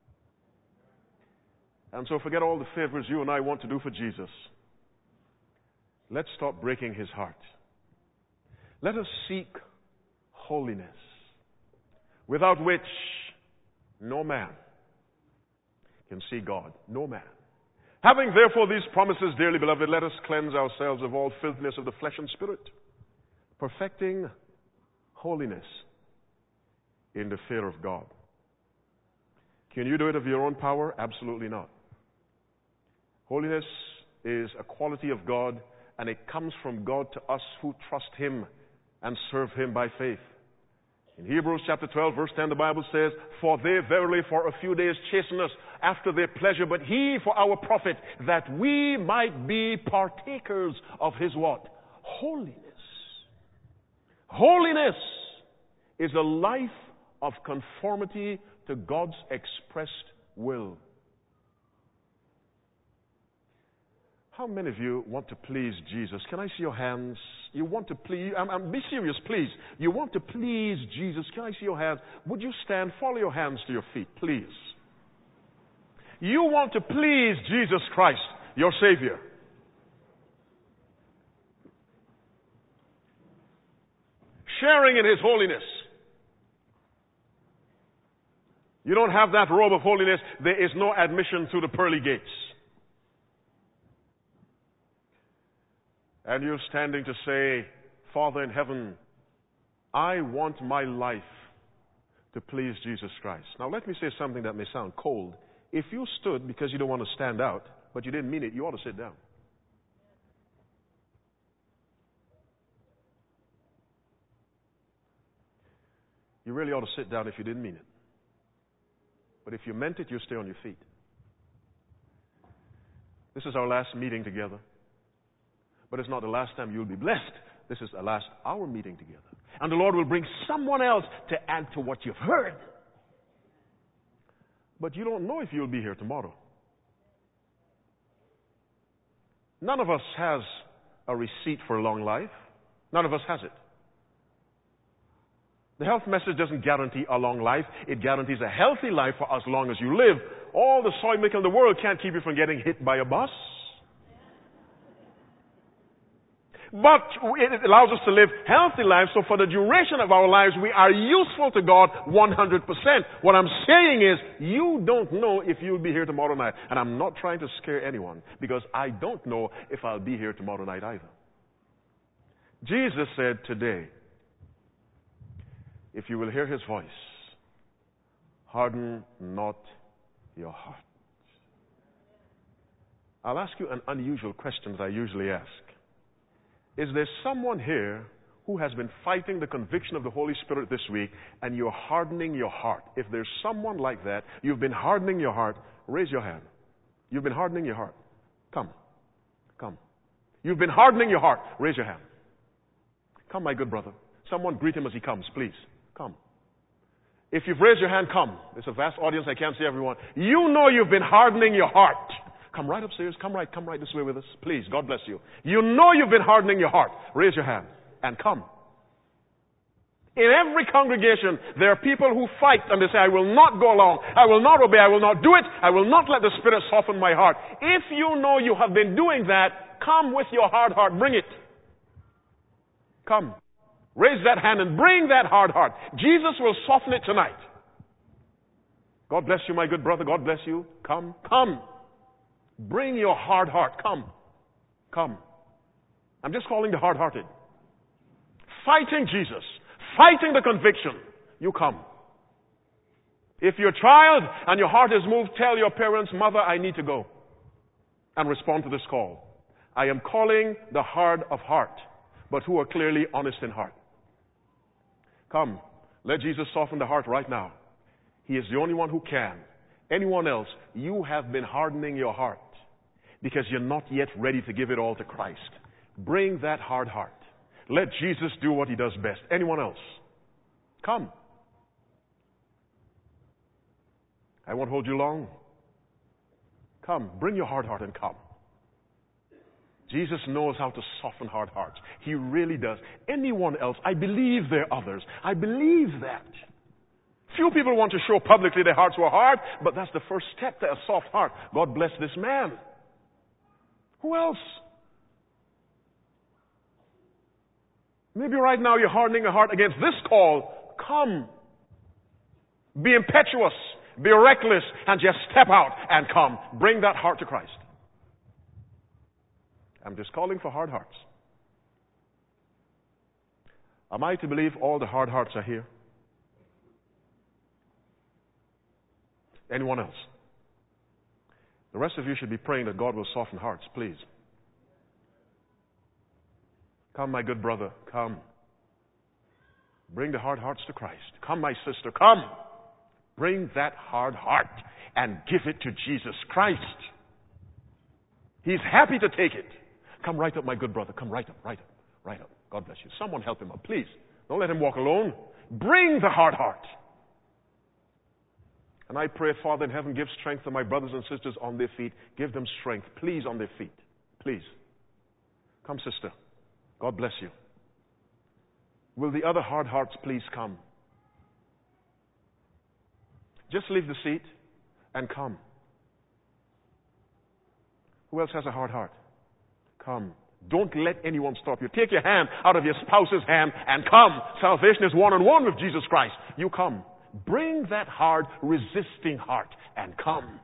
S1: And so forget all the favors you and I want to do for Jesus. Let's stop breaking his heart. Let us seek holiness, without which no man can see God. No man. Having therefore these promises, dearly beloved, let us cleanse ourselves of all filthiness of the flesh and spirit, perfecting holiness in the fear of God. Can you do it of your own power? Absolutely not. Holiness is a quality of God, and it comes from God to us who trust him and serve him by faith. In Hebrews chapter twelve, verse ten, the Bible says, For they verily for a few days chasten us after their pleasure, but he for our profit, that we might be partakers of his what? Holiness. Holiness is a life of conformity to God's expressed will. How many of you want to please Jesus? Can I see your hands? You want to please, I'm, I'm, be serious, please. You want to please Jesus. Can I see your hands? Would you stand? Follow your hands to your feet, please. You want to please Jesus Christ, your Savior. Sharing in his holiness. You don't have that robe of holiness, there is no admission through the pearly gates. And you're standing to say, Father in heaven, I want my life to please Jesus Christ. Now let me say something that may sound cold. If you stood because you don't want to stand out, but you didn't mean it, you ought to sit down. You really ought to sit down if you didn't mean it. But if you meant it, you stay on your feet. This is our last meeting together. But it's not the last time you'll be blessed. This is the last hour meeting together. And the Lord will bring someone else to add to what you've heard. But you don't know if you'll be here tomorrow. None of us has a receipt for a long life. None of us has it. The health message doesn't guarantee a long life. It guarantees a healthy life for as long as you live. All the soy milk in the world can't keep you from getting hit by a bus. But it allows us to live healthy lives, so for the duration of our lives, we are useful to God one hundred percent. What I'm saying is, you don't know if you'll be here tomorrow night. And I'm not trying to scare anyone, because I don't know if I'll be here tomorrow night either. Jesus said today, if you will hear his voice, harden not your heart. I'll ask you an unusual question that I usually ask. Is there someone here who has been fighting the conviction of the Holy Spirit this week and you're hardening your heart? If there's someone like that, you've been hardening your heart, raise your hand. You've been hardening your heart. Come. Come. You've been hardening your heart. Raise your hand. Come, my good brother. Someone greet him as he comes, please. Come. If you've raised your hand, come. It's a vast audience. I can't see everyone. You know you've been hardening your heart. Come right upstairs. Come right. Come right this way with us. Please. God bless you. You know you've been hardening your heart. Raise your hand and come. In every congregation, there are people who fight and they say, I will not go along. I will not obey. I will not do it. I will not let the Spirit soften my heart. If you know you have been doing that, come with your hard heart. Bring it. Come. Raise that hand and bring that hard heart. Jesus will soften it tonight. God bless you, my good brother. God bless you. Come, come. Bring your hard heart. Come, come. I'm just calling the hard-hearted. Fighting Jesus. Fighting the conviction. You come. If you're a child and your heart is moved, tell your parents, Mother, I need to go. And respond to this call. I am calling the hard of heart, but who are clearly honest in heart. Come, let Jesus soften the heart right now. He is the only one who can. Anyone else, you have been hardening your heart because you're not yet ready to give it all to Christ. Bring that hard heart. Let Jesus do what he does best. Anyone else? Come. I won't hold you long. Come, bring your hard heart and come. Jesus knows how to soften hard hearts. He really does. Anyone else, I believe there are others. I believe that. Few people want to show publicly their hearts were hard, but that's the first step to a soft heart. God bless this man. Who else? Maybe right now you're hardening a heart against this call. Come. Be impetuous. Be reckless. And just step out and come. Bring that heart to Christ. I'm just calling for hard hearts. Am I to believe all the hard hearts are here? Anyone else? The rest of you should be praying that God will soften hearts, please. Come, my good brother, come. Bring the hard hearts to Christ. Come, my sister, come. Bring that hard heart and give it to Jesus Christ. He's happy to take it. Come right up, my good brother. Come right up, right up, right up. God bless you. Someone help him up, please. Don't let him walk alone. Bring the hard heart. And I pray, Father in heaven, give strength to my brothers and sisters on their feet. Give them strength, please, on their feet. Please. Come, sister. God bless you. Will the other hard hearts please come? Just leave the seat and come. Who else has a hard heart? Come. Don't let anyone stop you. Take your hand out of your spouse's hand and come. Salvation is one-on-one with Jesus Christ. You come. Bring that hard, resisting heart and come.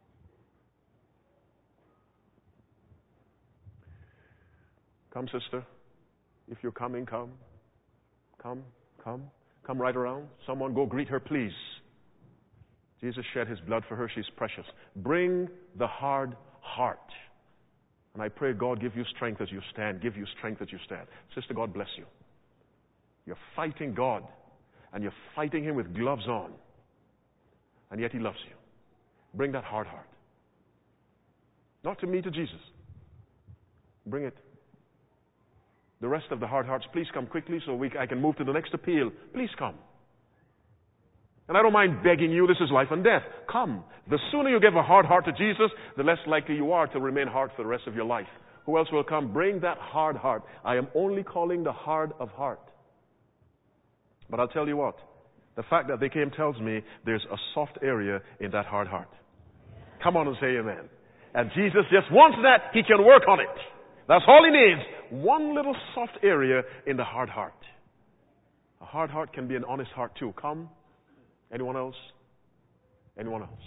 S1: Come, sister. If you're coming, come. Come, come. Come right around. Someone go greet her, please. Jesus shed his blood for her. She's precious. Bring the hard heart. And I pray God give you strength as you stand. Give you strength as you stand. Sister, God bless you. You're fighting God. And you're fighting him with gloves on. And yet he loves you. Bring that hard heart. Not to me, to Jesus. Bring it. The rest of the hard hearts, please come quickly so we, I can move to the next appeal. Please come. And I don't mind begging you, this is life and death. Come. The sooner you give a hard heart to Jesus, the less likely you are to remain hard for the rest of your life. Who else will come? Bring that hard heart. I am only calling the hard of heart. But I'll tell you what, the fact that they came tells me there's a soft area in that hard heart. Come on and say amen. And Jesus just wants that. He can work on it. That's all he needs. One little soft area in the hard heart. A hard heart can be an honest heart too. Come. Anyone else? Anyone else?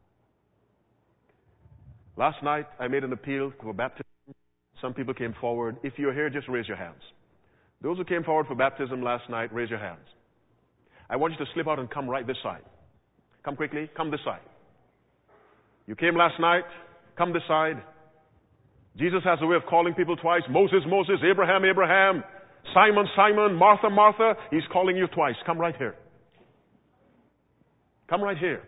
S1: Last night, I made an appeal for baptism. Some people came forward. If you're here, just raise your hands. Those who came forward for baptism last night, raise your hands. I want you to slip out and come right this side. Come quickly. Come this side. You came last night. Come this side. Jesus has a way of calling people twice. Moses, Moses, Abraham, Abraham. Simon, Simon, Martha, Martha. He's calling you twice. Come right here. Come right here.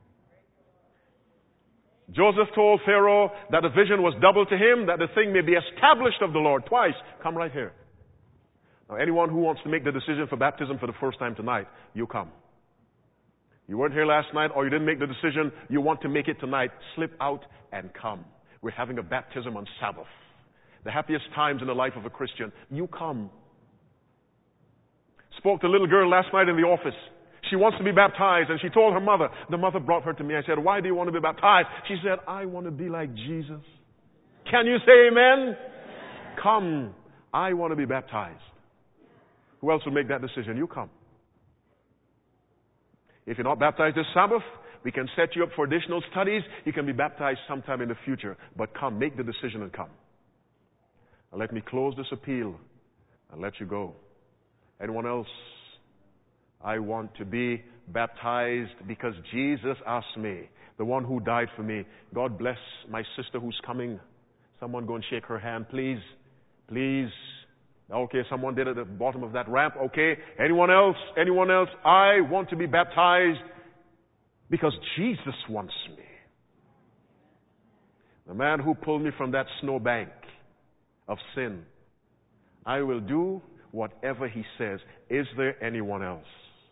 S1: Joseph told Pharaoh that the vision was double to him, that the thing may be established of the Lord twice. Come right here. Now, anyone who wants to make the decision for baptism for the first time tonight, you come. You weren't here last night or you didn't make the decision, you want to make it tonight, slip out and come. We're having a baptism on Sabbath. The happiest times in the life of a Christian. You come. Spoke to a little girl last night in the office. She wants to be baptized, and she told her mother. The mother brought her to me. I said, why do you want to be baptized? She said, I want to be like Jesus. Can you say amen? Amen. Come. I want to be baptized. Who else will make that decision? You come. If you're not baptized this Sabbath, we can set you up for additional studies. You can be baptized sometime in the future. But come, make the decision and come. Now let me close this appeal and let you go. Anyone else? I want to be baptized because Jesus asked me, the one who died for me. God bless my sister who's coming. Someone go and shake her hand, please. Please. Okay, someone did it at the bottom of that ramp. Okay. Anyone else? Anyone else? I want to be baptized because Jesus wants me. The man who pulled me from that snowbank of sin. I will do whatever he says. Is there anyone else?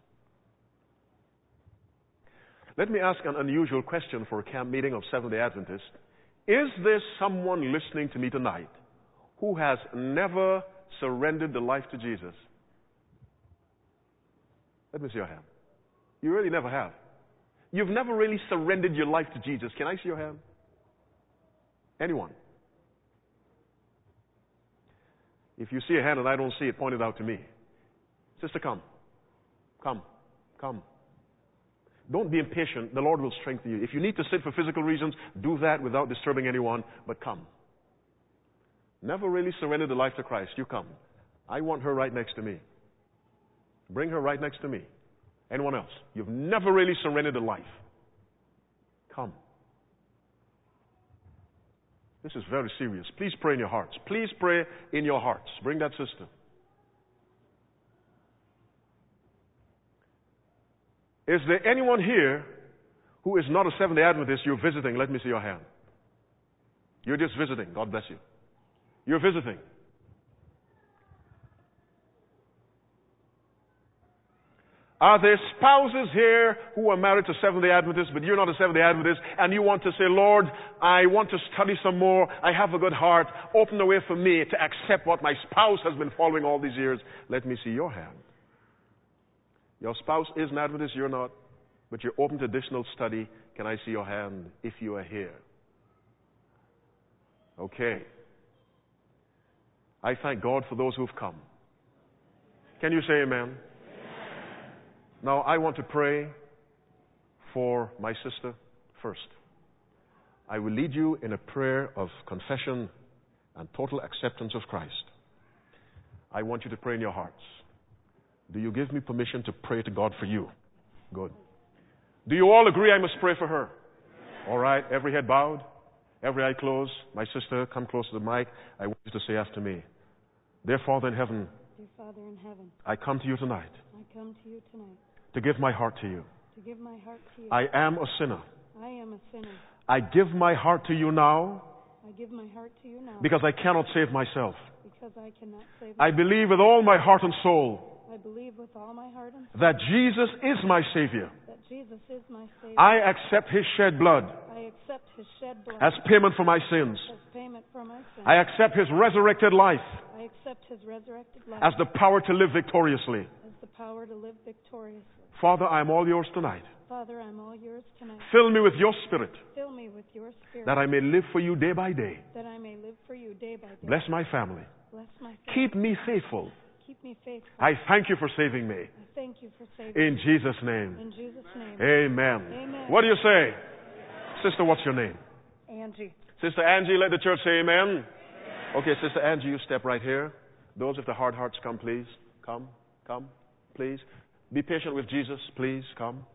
S1: Let me ask an unusual question for a camp meeting of Seventh-day Adventists. Is there someone listening to me tonight who has never surrendered their life to Jesus? Let me see your hand. You really never have. You've never really surrendered your life to Jesus. Can I see your hand? Anyone? If you see a hand and I don't see it, point it out to me. Sister, come. Come. Come. Don't be impatient. The Lord will strengthen you. If you need to sit for physical reasons, do that without disturbing anyone, but come. Never really surrendered the life to Christ. You come. I want her right next to me. Bring her right next to me. Anyone else? You've never really surrendered the life. Come. This is very serious. Please pray in your hearts. Please pray in your hearts. Bring that sister. Is there anyone here who is not a Seventh-day Adventist? You're visiting. Let me see your hand. You're just visiting. God bless you. You're visiting. Are there spouses here who are married to Seventh-day Adventists, but you're not a Seventh-day Adventist, and you want to say, Lord, I want to study some more. I have a good heart. Open the way for me to accept what my spouse has been following all these years. Let me see your hand. Your spouse is an Adventist, you're not, but you're open to additional study. Can I see your hand if you are here? Okay. I thank God for those who've come. Can you say amen? Amen. Now, I want to pray for my sister first. I will lead you in a prayer of confession and total acceptance of Christ. I want you to pray in your hearts. Do you give me permission to pray to God for you? Good. Do you all agree I must pray for her? All right. Every head bowed. Every eye closed. My sister, come close to the mic. I want you to say after me. Dear Father in heaven.
S2: Dear Father in heaven.
S1: I come to you tonight.
S2: I come to you tonight.
S1: To give my heart to you.
S2: To give my heart to you.
S1: I am a sinner.
S2: I am a sinner.
S1: I give my heart to you now.
S2: I give my heart to you now.
S1: Because I cannot save myself.
S2: Because I cannot save myself.
S1: I believe with all my heart and soul.
S2: I believe with all my heart and soul.
S1: That Jesus is my Savior.
S2: That Jesus is my Savior.
S1: I accept His shed blood.
S2: I accept His shed blood.
S1: As payment for my sins.
S2: As payment for my sins.
S1: I accept His resurrected life.
S2: I accept His resurrected life.
S1: As the power to live victoriously.
S2: As the power to live victoriously.
S1: Father, I am all yours tonight.
S2: Father, I'm all yours tonight.
S1: Fill me with your Spirit.
S2: Fill me with your Spirit.
S1: That I may live for you day by day.
S2: That I may live for you day by day.
S1: Bless my family.
S2: Bless my family.
S1: Keep me faithful.
S2: Keep me faithful.
S1: I thank you for saving me.
S2: I thank you for saving
S1: In
S2: me.
S1: Jesus' name.
S2: In Jesus' name.
S1: Amen.
S2: Amen.
S1: What do you say? Sister, what's your name?
S2: Angie.
S1: Sister Angie, let the church say amen. Amen. Okay, Sister Angie, you step right here. Those with the hard hearts, come, please. Come, come, please. Be patient with Jesus, please. Come.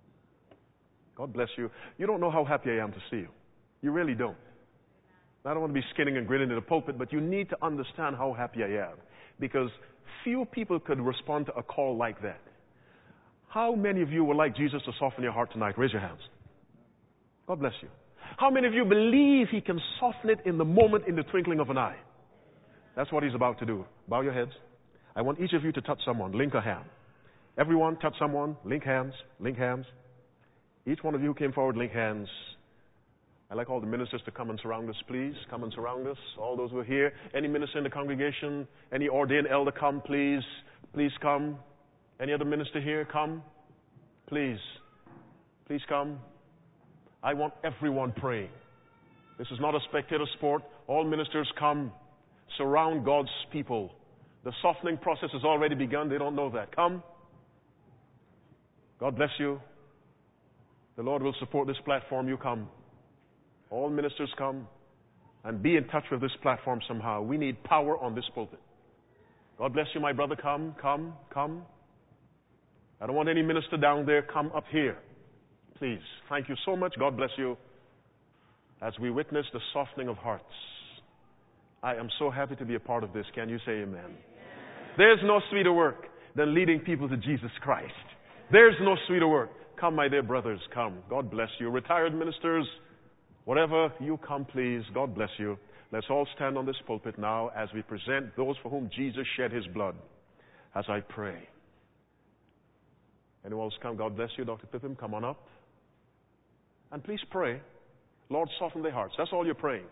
S1: God bless you. You don't know how happy I am to see you. You really don't. I don't want to be skinning and grinning in the pulpit, but you need to understand how happy I am. Because few people could respond to a call like that. How many of you would like Jesus to soften your heart tonight? Raise your hands. God bless you. How many of you believe He can soften it in the moment, in the twinkling of an eye? That's what He's about to do. Bow your heads. I want each of you to touch someone. Link a hand. Everyone, touch someone. Link hands. Link hands. Each one of you who came forward, link hands. I'd like all the ministers to come and surround us, please. Come and surround us. All those who are here. Any minister in the congregation, any ordained elder, come, please. Please come. Any other minister here, come. Please. Please come. I want everyone praying. This is not a spectator sport. All ministers come. Surround God's people. The softening process has already begun. They don't know that. Come. God bless you. The Lord will support this platform. You come. All ministers come and be in touch with this platform somehow. We need power on this pulpit. God bless you, my brother. Come, come, come. I don't want any minister down there. Come up here. Please. Thank you so much. God bless you. As we witness the softening of hearts, I am so happy to be a part of this. Can you say amen? Amen. There's no sweeter work than leading people to Jesus Christ. There's no sweeter work. Come, my dear brothers, come. God bless you. Retired ministers, whatever, you come, please. God bless you. Let's all stand on this pulpit now as we present those for whom Jesus shed his blood. As I pray. Anyone else come? God bless you. Doctor Pippin, come on up. And please pray. Lord, soften their hearts. That's all you're praying.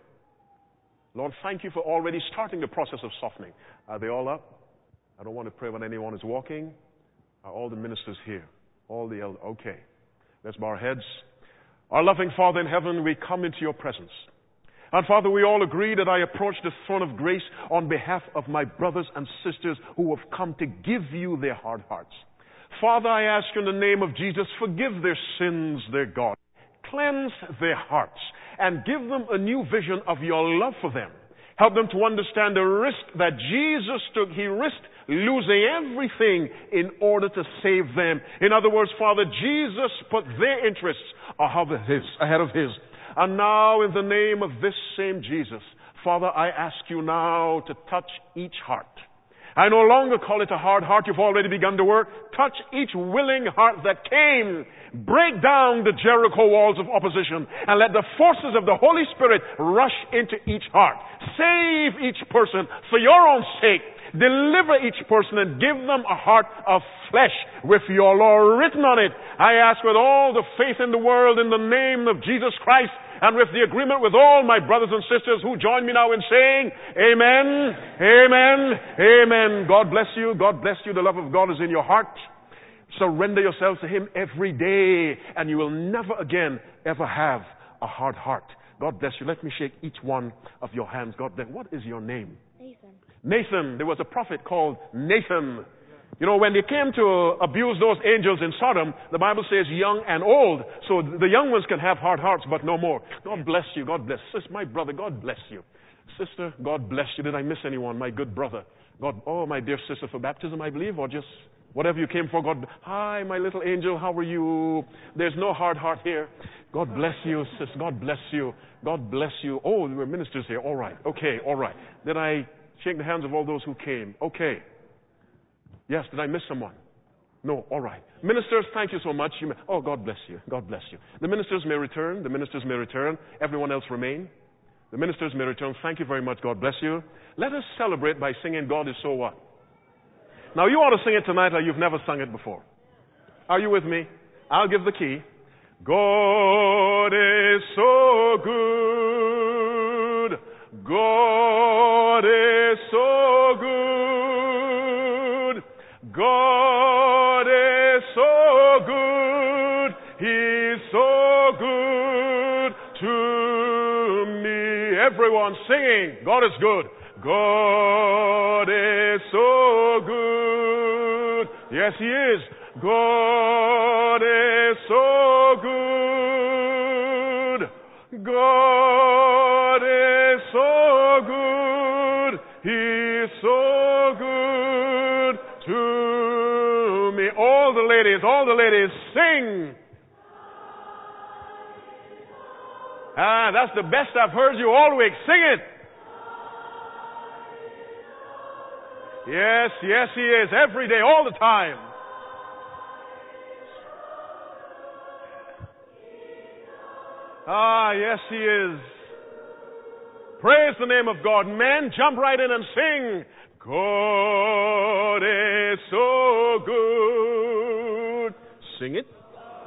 S1: Lord, thank you for already starting the process of softening. Are they all up? I don't want to pray when anyone is walking. Are all the ministers here? All the elders? Okay. Let's bow our heads. Our loving Father in heaven, we come into your presence. And Father, we all agree that I approach the throne of grace on behalf of my brothers and sisters who have come to give you their hard hearts. Father, I ask you in the name of Jesus, forgive their sins, their God. Cleanse their hearts and give them a new vision of your love for them. Help them to understand the risk that Jesus took. He risked losing everything in order to save them. In other words, Father, Jesus put their interests ahead of his. Ahead of his. And now, in the name of this same Jesus, Father, I ask you now to touch each heart. I no longer call it a hard heart. You've already begun to work. Touch each willing heart that came. Break down the Jericho walls of opposition and let the forces of the Holy Spirit rush into each heart. Save each person for your own sake. Deliver each person and give them a heart of flesh with your law written on it. I ask with all the faith in the world in the name of Jesus Christ and with the agreement with all my brothers and sisters who join me now in saying, Amen, Amen, Amen. God bless you. God bless you. The love of God is in your heart. Surrender yourselves to Him every day and you will never again ever have a hard heart. God bless you. Let me shake each one of your hands. God bless. What is your name?
S3: Nathan.
S1: Nathan. There was a prophet called Nathan. You know, when they came to abuse those angels in Sodom, the Bible says young and old. So the young ones can have hard hearts, but no more. God bless you. God bless. Sister, my brother, God bless you. Sister, God bless you. Did I miss anyone? My good brother. God, oh, my dear sister, for baptism, I believe, or just whatever you came for. God, hi, my little angel. How are you? There's no hard heart here. God bless you, sis. God bless you. God bless you. Oh, there were ministers here. All right. Okay. All right. Did I shake the hands of all those who came? Okay. Yes, did I miss someone? No, all right. Ministers, thank you so much. You may, oh, God bless you. God bless you. The ministers may return. The ministers may return. Everyone else remain. The ministers may return. Thank you very much. God bless you. Let us celebrate by singing God is so what? Now, you ought to sing it tonight like you've never sung it before. Are you with me? I'll give the key. God is so good. God is so good. God is so good. He's so good to me. Everyone singing. God is good. God is so good. Yes, He is. God is so good. God is so good. He's so good to me. All the ladies, all the ladies, sing. Ah, that's the best I've heard you all week. Sing it. Yes, yes, He is. Every day, all the time. Ah, yes, He is. Praise the name of God. Men, jump right in and sing. God is so good. Sing it.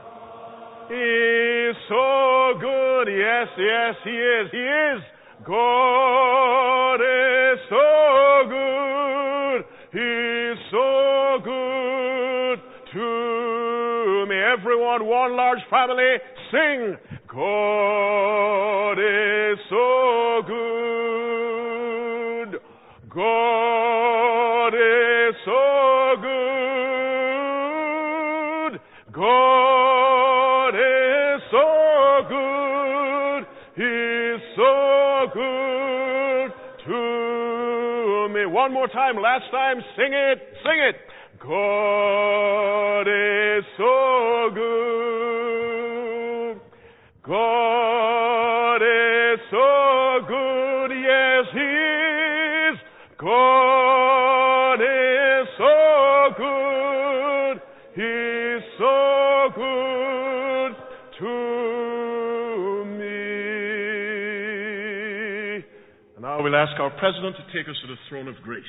S1: He's so good. Yes, yes, He is. He is. God is so good. He's so good to me. Everyone, one large family, sing. God is so good. God God is so good. He's so good to me. One more time. Last time. Sing it. Sing it. God is so good. God is so good. Yes, He is. God is so good. He's so good to me. And now we'll ask our president to take us to the throne of grace.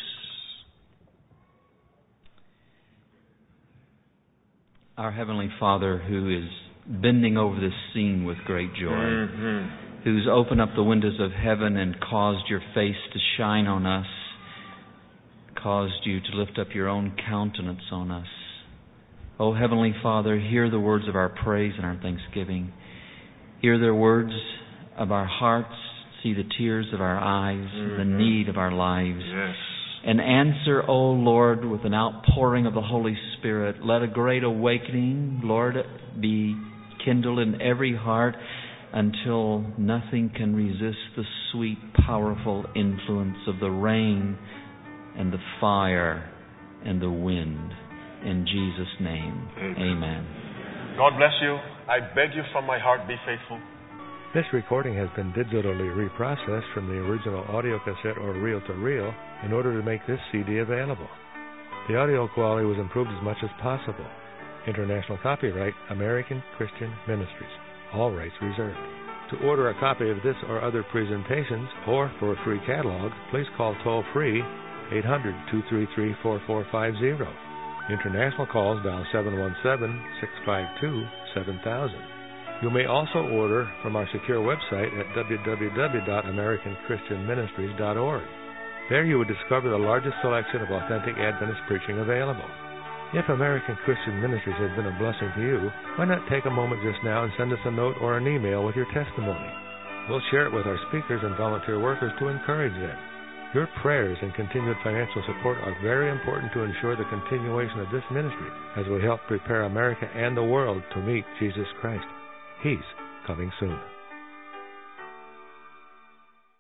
S3: Our Heavenly Father, who is bending over this scene with great joy,
S1: Mm-hmm.
S3: who's opened up the windows of heaven and caused your face to shine on us, caused you to lift up your own countenance on us. Oh, Heavenly Father, hear the words of our praise and our thanksgiving. Hear the words of our hearts, see the tears of our eyes,
S1: Mm-hmm.
S3: the need of our lives.
S1: Yes.
S3: And answer, O Lord, with an outpouring of the Holy Spirit. Let a great awakening, Lord, be kindled in every heart until nothing can resist the sweet, powerful influence of the rain and the fire and the wind. In Jesus' name,
S1: Amen.
S3: amen.
S1: God bless you. I beg you from my heart, be faithful.
S4: This recording has been digitally reprocessed from the original audio cassette or reel-to-reel in order to make this C D available. The audio quality was improved as much as possible. International copyright, American Christian Ministries. All rights reserved. To order a copy of this or other presentations, or for a free catalog, please call toll-free eight hundred, two three three, four four five zero. International calls dial seven one seven, six five two, seven thousand. You may also order from our secure website at w w w dot american christian ministries dot org. There you will discover the largest selection of authentic Adventist preaching available. If American Christian Ministries has been a blessing to you, why not take a moment just now and send us a note or an email with your testimony? We'll share it with our speakers and volunteer workers to encourage them. Your prayers and continued financial support are very important to ensure the continuation of this ministry as we help prepare America and the world to meet Jesus Christ. He's coming soon.